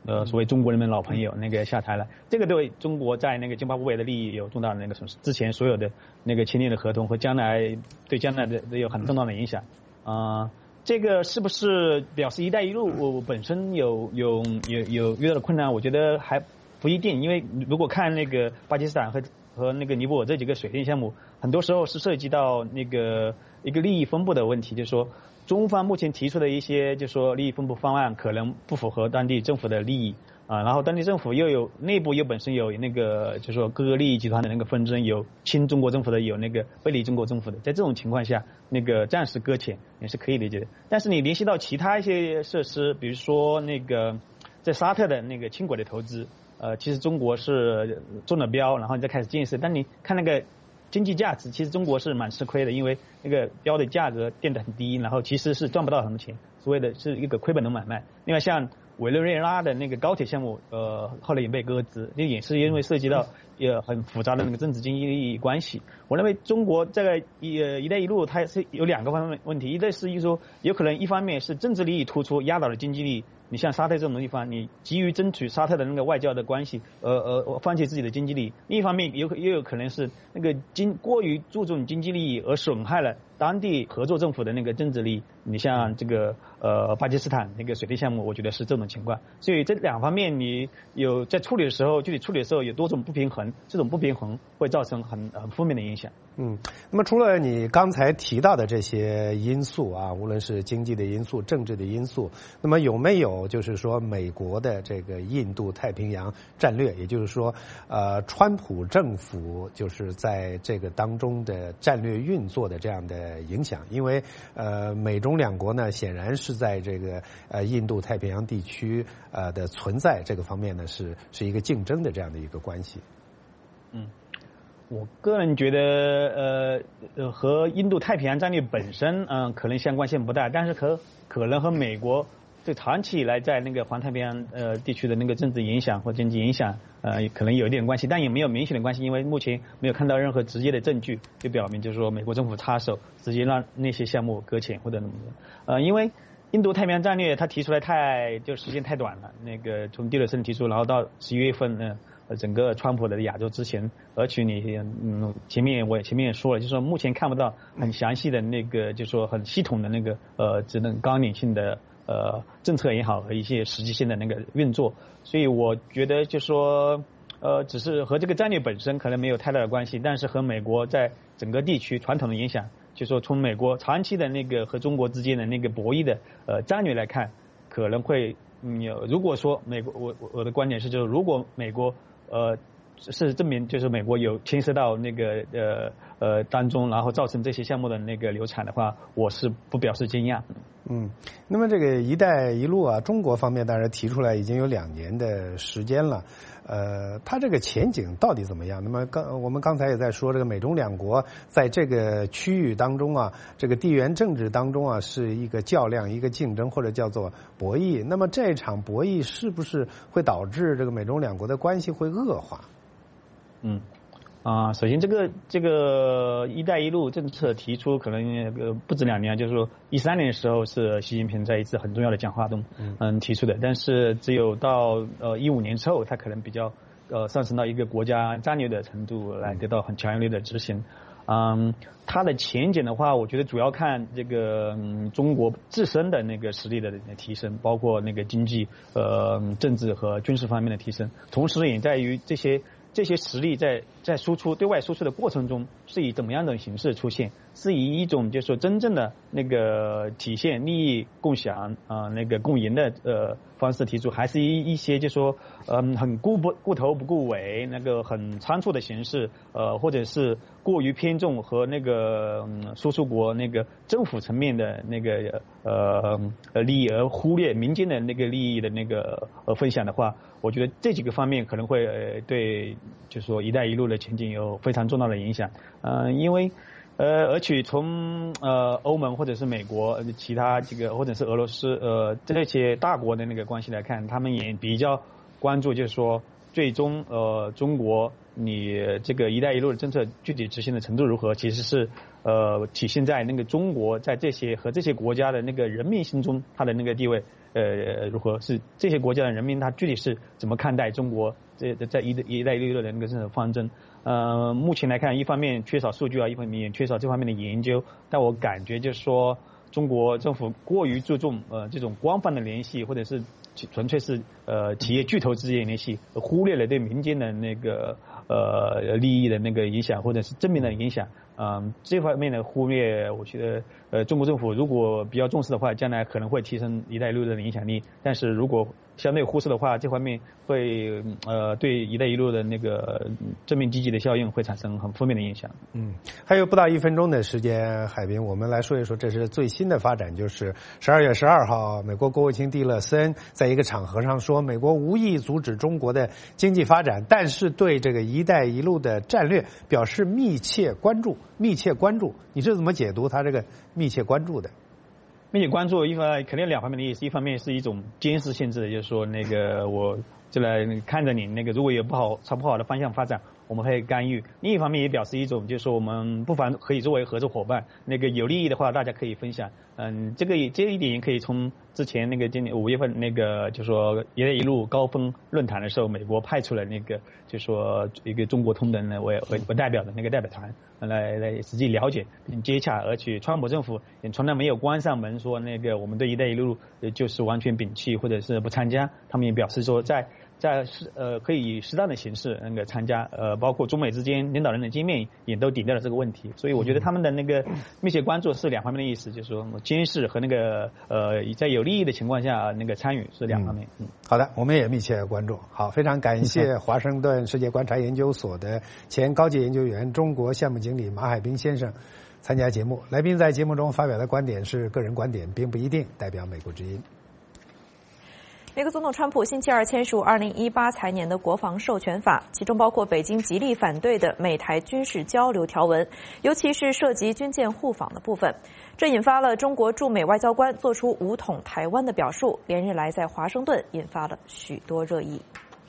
呃所谓中国人民老朋友那个下台了，这个对中国在那个津巴布韦的利益有重大的那个损失，之前所有的那个签订的合同和将来对将来的有很重大的影响啊。呃这个是不是表示“一带一路”我本身有有有有遇到的困难？我觉得还不一定，因为如果看那个巴基斯坦和和那个尼泊尔这几个水电项目，很多时候是涉及到那个一个利益分布的问题，就是说中方目前提出的一些就是说利益分布方案可能不符合当地政府的利益啊，然后当地政府又有内部又本身有那个就是说各个利益集团的那个纷争，有亲中国政府的，有那个背离中国政府的，在这种情况下，那个暂时搁浅也是可以理解的。但是你联系到其他一些设施，比如说那个在沙特的那个轻轨的投资，呃，其实中国是中了标，然后你再开始建设，但你看那个经济价值，其实中国是蛮吃亏的，因为那个标的价格定得很低，然后其实是赚不到什么钱，所谓的是一个亏本的买卖。另外像委内瑞拉的那个高铁项目，呃，后来也被搁置，这也是因为涉及到也很复杂的那个政治经济利益关系。我认为中国这个一呃“一带一路”它是有两个方面问题，一个是一说有可能一方面是政治利益突出压倒了经济利益，你像沙特这种地方，你急于争取沙特的那个外交的关系，呃呃，放弃自己的经济利益；另一方面有也有可能是那个经过于注重经济利益而损害了当地合作政府的那个政治利益。你像这个呃巴基斯坦那个水电项目，我觉得是这种情况。所以这两方面你有在处理的时候，具体处理的时候有多种不平衡，这种不平衡会造成很很负面的影响。 嗯，那么除了你刚才提到的这些因素啊，无论是经济的因素、政治的因素，那么有没有就是说美国的这个印度太平洋战略，也就是说，呃，川普政府就是在这个当中的战略运作的这样的影响？因为呃，美中两国呢，显然是在这个呃印度太平洋地区呃的存在这个方面呢，是是一个竞争的这样的一个关系。 嗯。我个人觉得，呃呃，和印度太平洋战略本身，嗯、呃，可能相关性不大，但是和可能和美国对长期以来在那个环太平洋呃地区的那个政治影响或经济影响，呃，可能有一点关系，但也没有明显的关系，因为目前没有看到任何直接的证据就表明，就是说美国政府插手，直接让那些项目搁浅或者怎么样，呃，因为印度太平洋战略它提出来太就时间太短了，那个从蒂勒森提出，然后到十一月份呢。呃，整个川普的亚洲之前，而且你嗯前面我前面也说了，就是说目前看不到很详细的那个，就是说很系统的那个呃职能纲领性的呃政策也好和一些实际性的那个运作，所以我觉得就是说呃只是和这个战略本身可能没有太大的关系，但是和美国在整个地区传统的影响，就是说从美国长期的那个和中国之间的那个博弈的呃战略来看，可能会嗯有如果说美国我我的观点是就是如果美国呃，是证明就是美国有牵涉到那个呃呃当中，然后造成这些项目的那个流产的话，我是不表示惊讶。 嗯，那么这个“一带一路”啊，中国方面当然提出来已经有两年的时间了，呃，它这个前景到底怎么样？那么刚我们刚才也在说，这个美中两国在这个区域当中啊，这个地缘政治当中啊，是一个较量、一个竞争，或者叫做博弈。那么这场博弈是不是会导致这个美中两国的关系会恶化？ 嗯。啊，首先这个这个“一带一路”政策提出可能呃不止两年，就是说一三年的时候是习近平在一次很重要的讲话中嗯提出的，但是只有到呃一五年之后，他可能比较呃上升到一个国家战略的程度来得到很强烈的执行。嗯，它的前景的话，我觉得主要看这个、嗯、中国自身的那个实力的提升，包括那个经济、呃政治和军事方面的提升，同时也在于这些。这些实力在在输出对外输出的过程中是以怎么样的形式出现？是以一种就是说真正的那个体现利益共享啊、呃、那个共赢的呃方式提出，还是一一些就是说嗯很顾不顾头不顾尾那个很仓促的形式呃或者是过于偏重和那个、嗯、输出国那个政府层面的那个呃呃利益而忽略民间的那个利益的那个呃分享的话，我觉得这几个方面可能会呃对就是说“一带一路”的前景有非常重要的影响。呃，因为呃，而且从呃欧盟或者是美国其他这个或者是俄罗斯呃这些大国的那个关系来看，他们也比较关注，就是说最终呃中国你这个“一带一路”的政策具体执行的程度如何，其实是呃体现在那个中国在这些和这些国家的那个人民心中它的那个地位呃如何，是这些国家的人民他具体是怎么看待中国这在一一带一路的那个政策方针。呃，目前来看，一方面缺少数据啊，一方面也缺少这方面的研究。但我感觉就是说，中国政府过于注重呃这种官方的联系，或者是纯粹是呃企业巨头之间的联系，忽略了对民间的那个呃利益的那个影响，或者是正面的影响。嗯、呃，这方面的忽略，我觉得呃中国政府如果比较重视的话，将来可能会提升一带一路的影响力。但是如果相对忽视的话，这方面会呃对一带一路的那个正面积极的效应会产生很负面的影响。 嗯，还有不到一分钟的时间，海滨，我们来说一说这是最新的发展，就是十二月十二号，美国国务卿蒂勒森在一个场合上说，美国无意阻止中国的经济发展，但是对这个一带一路的战略表示密切关注。密切关注，你是怎么解读他这个密切关注的？ 密切关注，一方肯定有两方面的意思，一方面是一种监视性质的，就是说那个我就来看着你，那个如果有不好朝不好的方向发展，我们会干预。另一方面也表示一种，就是说我们不妨可以作为合作伙伴，那个有利益的话大家可以分享。嗯，这个这一点也可以从之前那个今年五月份那个就是说一带一路高峰论坛的时候，美国派出了那个就是说一个中国同等的为为为代表的那个代表团来来实际了解并接洽，而且川普政府也从来没有关上门说那个我们对一带一路就是完全摒弃或者是不参加，他们也表示说在。在呃可以以适当的形式那个参加，呃包括中美之间领导人的见面也都顶掉了这个问题，所以我觉得他们的那个密切关注是两方面的意思，就是说监视和那个呃在有利益的情况下那个参与是两方面。 嗯，好的，我们也密切关注。好，非常感谢华盛顿世界观察研究所的前高级研究员、中国项目经理马海滨先生参加节目。来宾在节目中发表的观点是个人观点，并不一定代表美国之音。 美国总统川普星期二签署二零一八财年的国防授权法，其中包括北京极力反对的美台军事交流条文，尤其是涉及军舰互访的部分。这引发了中国驻美外交官做出武统台湾的表述，连日来在华盛顿引发了许多热议。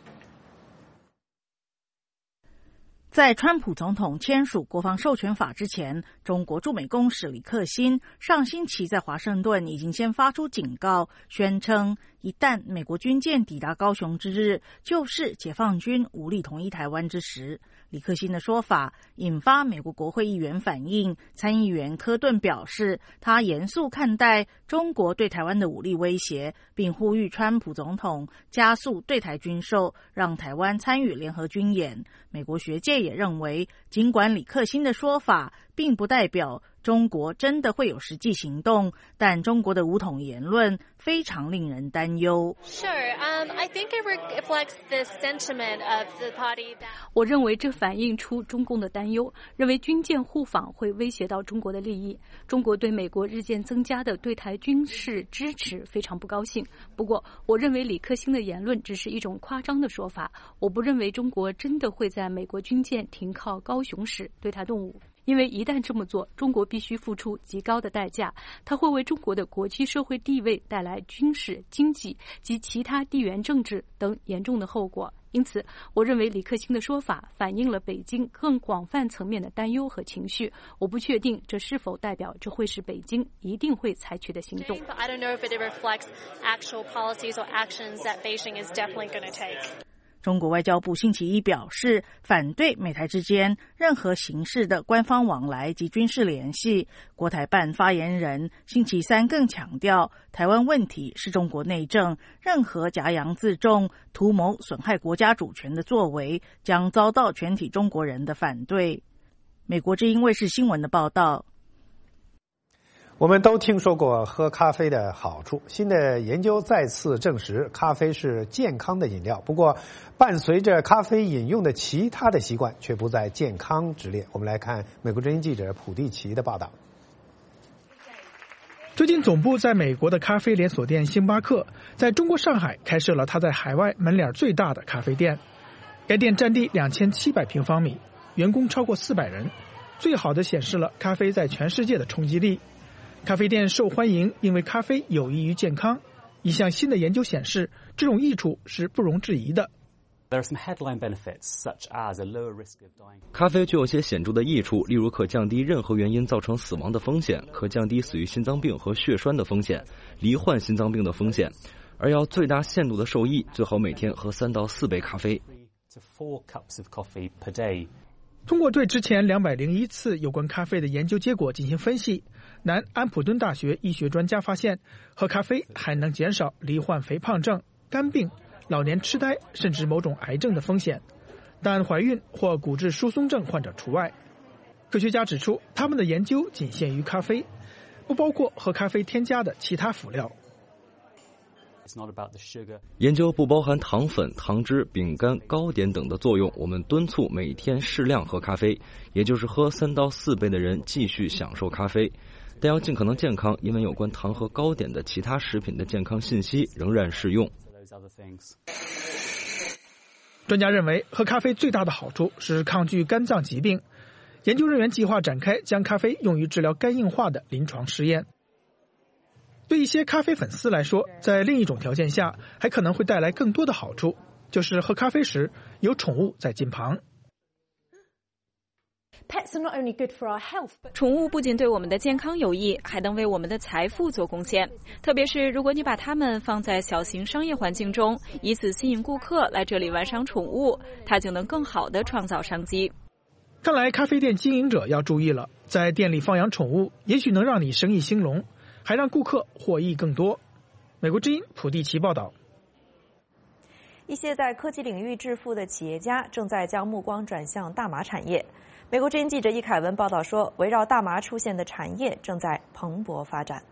在川普总统签署国防授权法之前，中国驻美公使李克欣上星期在华盛顿已经先发出警告，宣称一旦美国军舰抵达高雄之日，就是解放军无力统一台湾之时。李克欣的说法引发美国国会议员反应，参议员科顿表示，他严肃看待中国对台湾的武力威胁，并呼吁川普总统加速对台军售，让台湾参与联合军演。美国学界也认为，尽管李克欣的说法并不代表中国真的会有实际行动，但中国的武统言论非常令人担忧。 Sure, um, I think it reflects the sentiment of the party that... 我认为这反映出中共的担忧，认为军舰互访会威胁到中国的利益。中国对美国日渐增加的对台军事支持非常不高兴。不过，我认为李克欣的言论只是一种夸张的说法。我不认为中国真的会在美国军舰停靠高雄时对台动武。因为一旦这么做，中国必须付出极高的代价，它会为中国的国际社会地位带来军事、经济及其他地缘政治等严重的后果。因此，我认为李克欣的说法反映了北京更广泛层面的担忧和情绪。我不确定这是否代表这会是北京一定会采取的行动。 I don't know if it reflects actual policies or actions that Beijing is definitely going to take. 中国外交部星期一表示，反对美台之间任何形式的官方往来及军事联系。国台办发言人星期三更强调，台湾问题是中国内政，任何假洋自重、图谋损害国家主权的作为，将遭到全体中国人的反对。美国之音卫视新闻的报道。 我们都听说过喝咖啡的好处，新的研究再次证实咖啡是健康的饮料。不过，伴随着咖啡饮用的其他的习惯却不在健康之列。我们来看美国之音记者普蒂奇的报道。 最近，总部在美国的咖啡连锁店星巴克在中国上海开设了它在海外门脸最大的咖啡店。该店占地两千七百平方米，员工超过四百人，最好的显示了咖啡在全世界的冲击力。咖啡店受欢迎，因为咖啡有益于健康。一项新的研究显示，这种益处是不容置疑的。 咖啡具有些显著的益处，例如可降低任何原因造成死亡的风险，可降低死于心脏病和血栓的风险，罹患心脏病的风险。而要最大限度的受益，最好每天喝三到四杯咖啡。 通过对之前两百零一次有关咖啡的研究结果进行分析，南安普敦大学医学专家发现，喝咖啡还能减少罹患肥胖症、肝病、老年痴呆甚至某种癌症的风险，但怀孕或骨质疏松症患者除外。科学家指出，他们的研究仅限于咖啡，不包括和咖啡添加的其他辅料。 研究不包含糖粉、糖汁、饼干、糕点等的作用。我们敦促每天适量喝咖啡，也就是喝三到四杯的人继续享受咖啡，但要尽可能健康，因为有关糖和糕点的其他食品的健康信息仍然适用。 专家认为，喝咖啡最大的好处是抗拒肝脏疾病。研究人员计划展开将咖啡用于治疗肝硬化的临床试验。对一些咖啡粉丝来说，在另一种条件下还可能会带来更多的好处，就是喝咖啡时有宠物在近旁。 宠物不仅对我们的健康有益，还能为我们的财富做贡献。特别是如果你把它们放在小型商业环境中，以此吸引顾客来这里玩赏宠物，它就能更好地创造商机。 看来咖啡店经营者要注意了，在店里放养宠物，也许能让你生意兴隆，还让顾客获益更多。美国之音普地奇报道。 一些在科技领域致富的企业家正在将目光转向大麻产业。美国之音记者易凯文报道说，围绕大麻出现的产业正在蓬勃发展。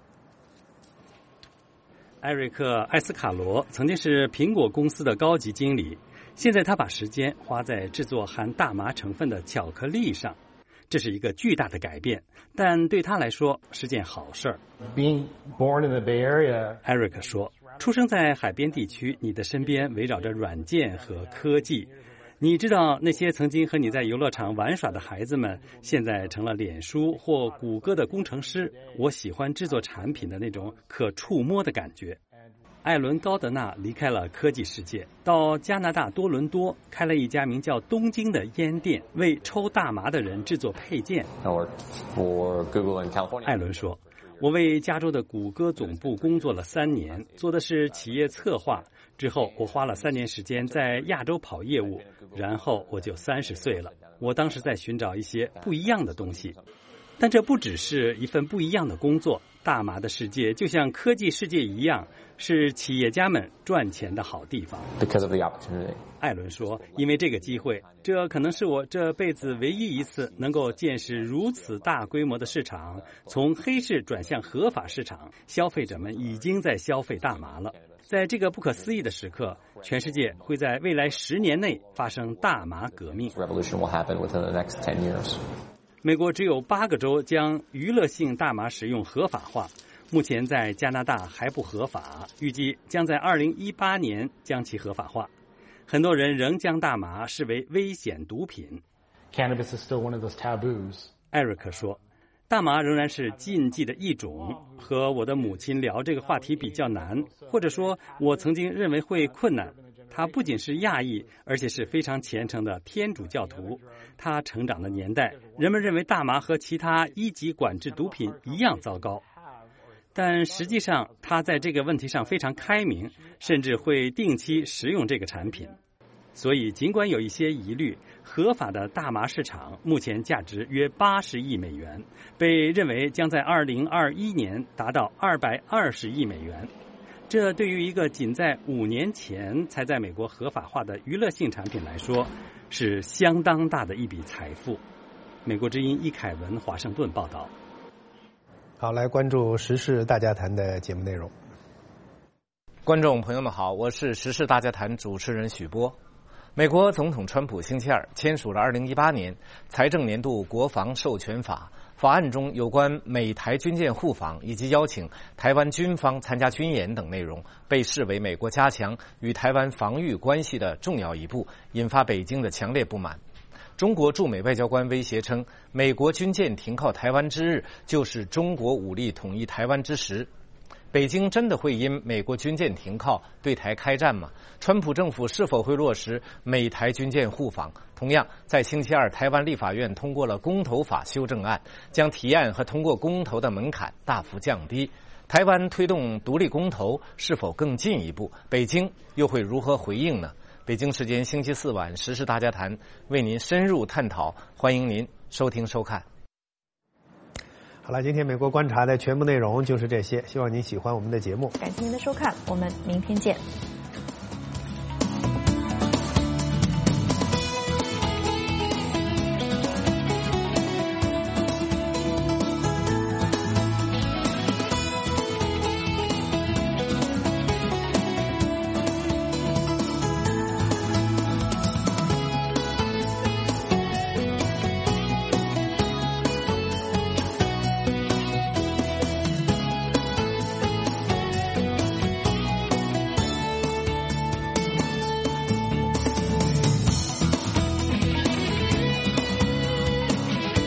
艾瑞克·艾斯卡罗曾经是苹果公司的高级经理，现在他把时间花在制作含大麻成分的巧克力上。这是一个巨大的改变，但对他来说是件好事儿。 Being born in the Bay Area， 艾瑞克说，出生在海边地区，你的身边围绕着软件和科技。你知道那些曾经和你在游乐场玩耍的孩子们，现在成了脸书或谷歌的工程师。我喜欢制作产品的那种可触摸的感觉。艾伦·高德纳离开了科技世界，到加拿大多伦多开了一家名叫东京的烟店，为抽大麻的人制作配件。艾伦说，我为加州的谷歌总部工作了三年，做的是企业策划。之后我花了三年时间在亚洲跑业务，然后我就三十岁了。我当时在寻找一些不一样的东西，但这不只是一份不一样的工作。大麻的世界就像科技世界一样，是企业家们赚钱的好地方。 Because of the opportunity， 艾伦说，因为这个机会，这可能是我这辈子唯一一次能够见识如此大规模的市场从黑市转向合法市场，消费者们已经在消费大麻了。在这个不可思议的时刻，全世界会在未来十年内发生大麻革命。 Revolution will happen within the next ten years。 美国只有八个州将娱乐性大麻使用合法化，目前在加拿大还不合法，预计将在二零一八年将其合法化。很多人仍将大麻视为危险毒品。 Cannabis is still one of those taboos。 艾瑞克说，大麻仍然是禁忌的一种，和我的母亲聊这个话题比较难，或者说我曾经认为会困难。他不仅是亚裔，而且是非常虔诚的天主教徒。他成长的年代，人们认为大麻和其他一级管制毒品一样糟糕，但实际上他在这个问题上非常开明，甚至会定期食用这个产品。所以尽管有一些疑虑，合法的大麻市场目前价值约八十亿美元，被认为将在二零二一年达到二百二十亿美元。这对于一个仅在五年前才在美国合法化的娱乐性产品来说，是相当大的一笔财富。美国之音易凯文华盛顿报道。 好，来关注时事大家谈的节目内容。 观众朋友们好，我是时事大家谈主持人许波。美国总统川普星期二签署了二零一八年财政年度国防授权法，法案中有关美台军舰互访以及邀请台湾军方参加军演等内容，被视为美国加强与台湾防御关系的重要一步，引发北京的强烈不满。中国驻美外交官威胁称，美国军舰停靠台湾之日，就是中国武力统一台湾之时。 北京真的会因美国军舰停靠对台开战吗？川普政府是否会落实美台军舰互访？同样，在星期二，台湾立法院通过了公投法修正案，将提案和通过公投的门槛大幅降低。台湾推动独立公投是否更进一步？北京又会如何回应呢？北京时间星期四晚，时事大家谈为您深入探讨，欢迎您收听收看。 好了，今天美国观察的全部内容就是这些，希望您喜欢我们的节目。 感谢您的收看，我们明天见。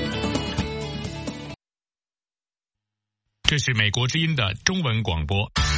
这是美国之音的中文广播。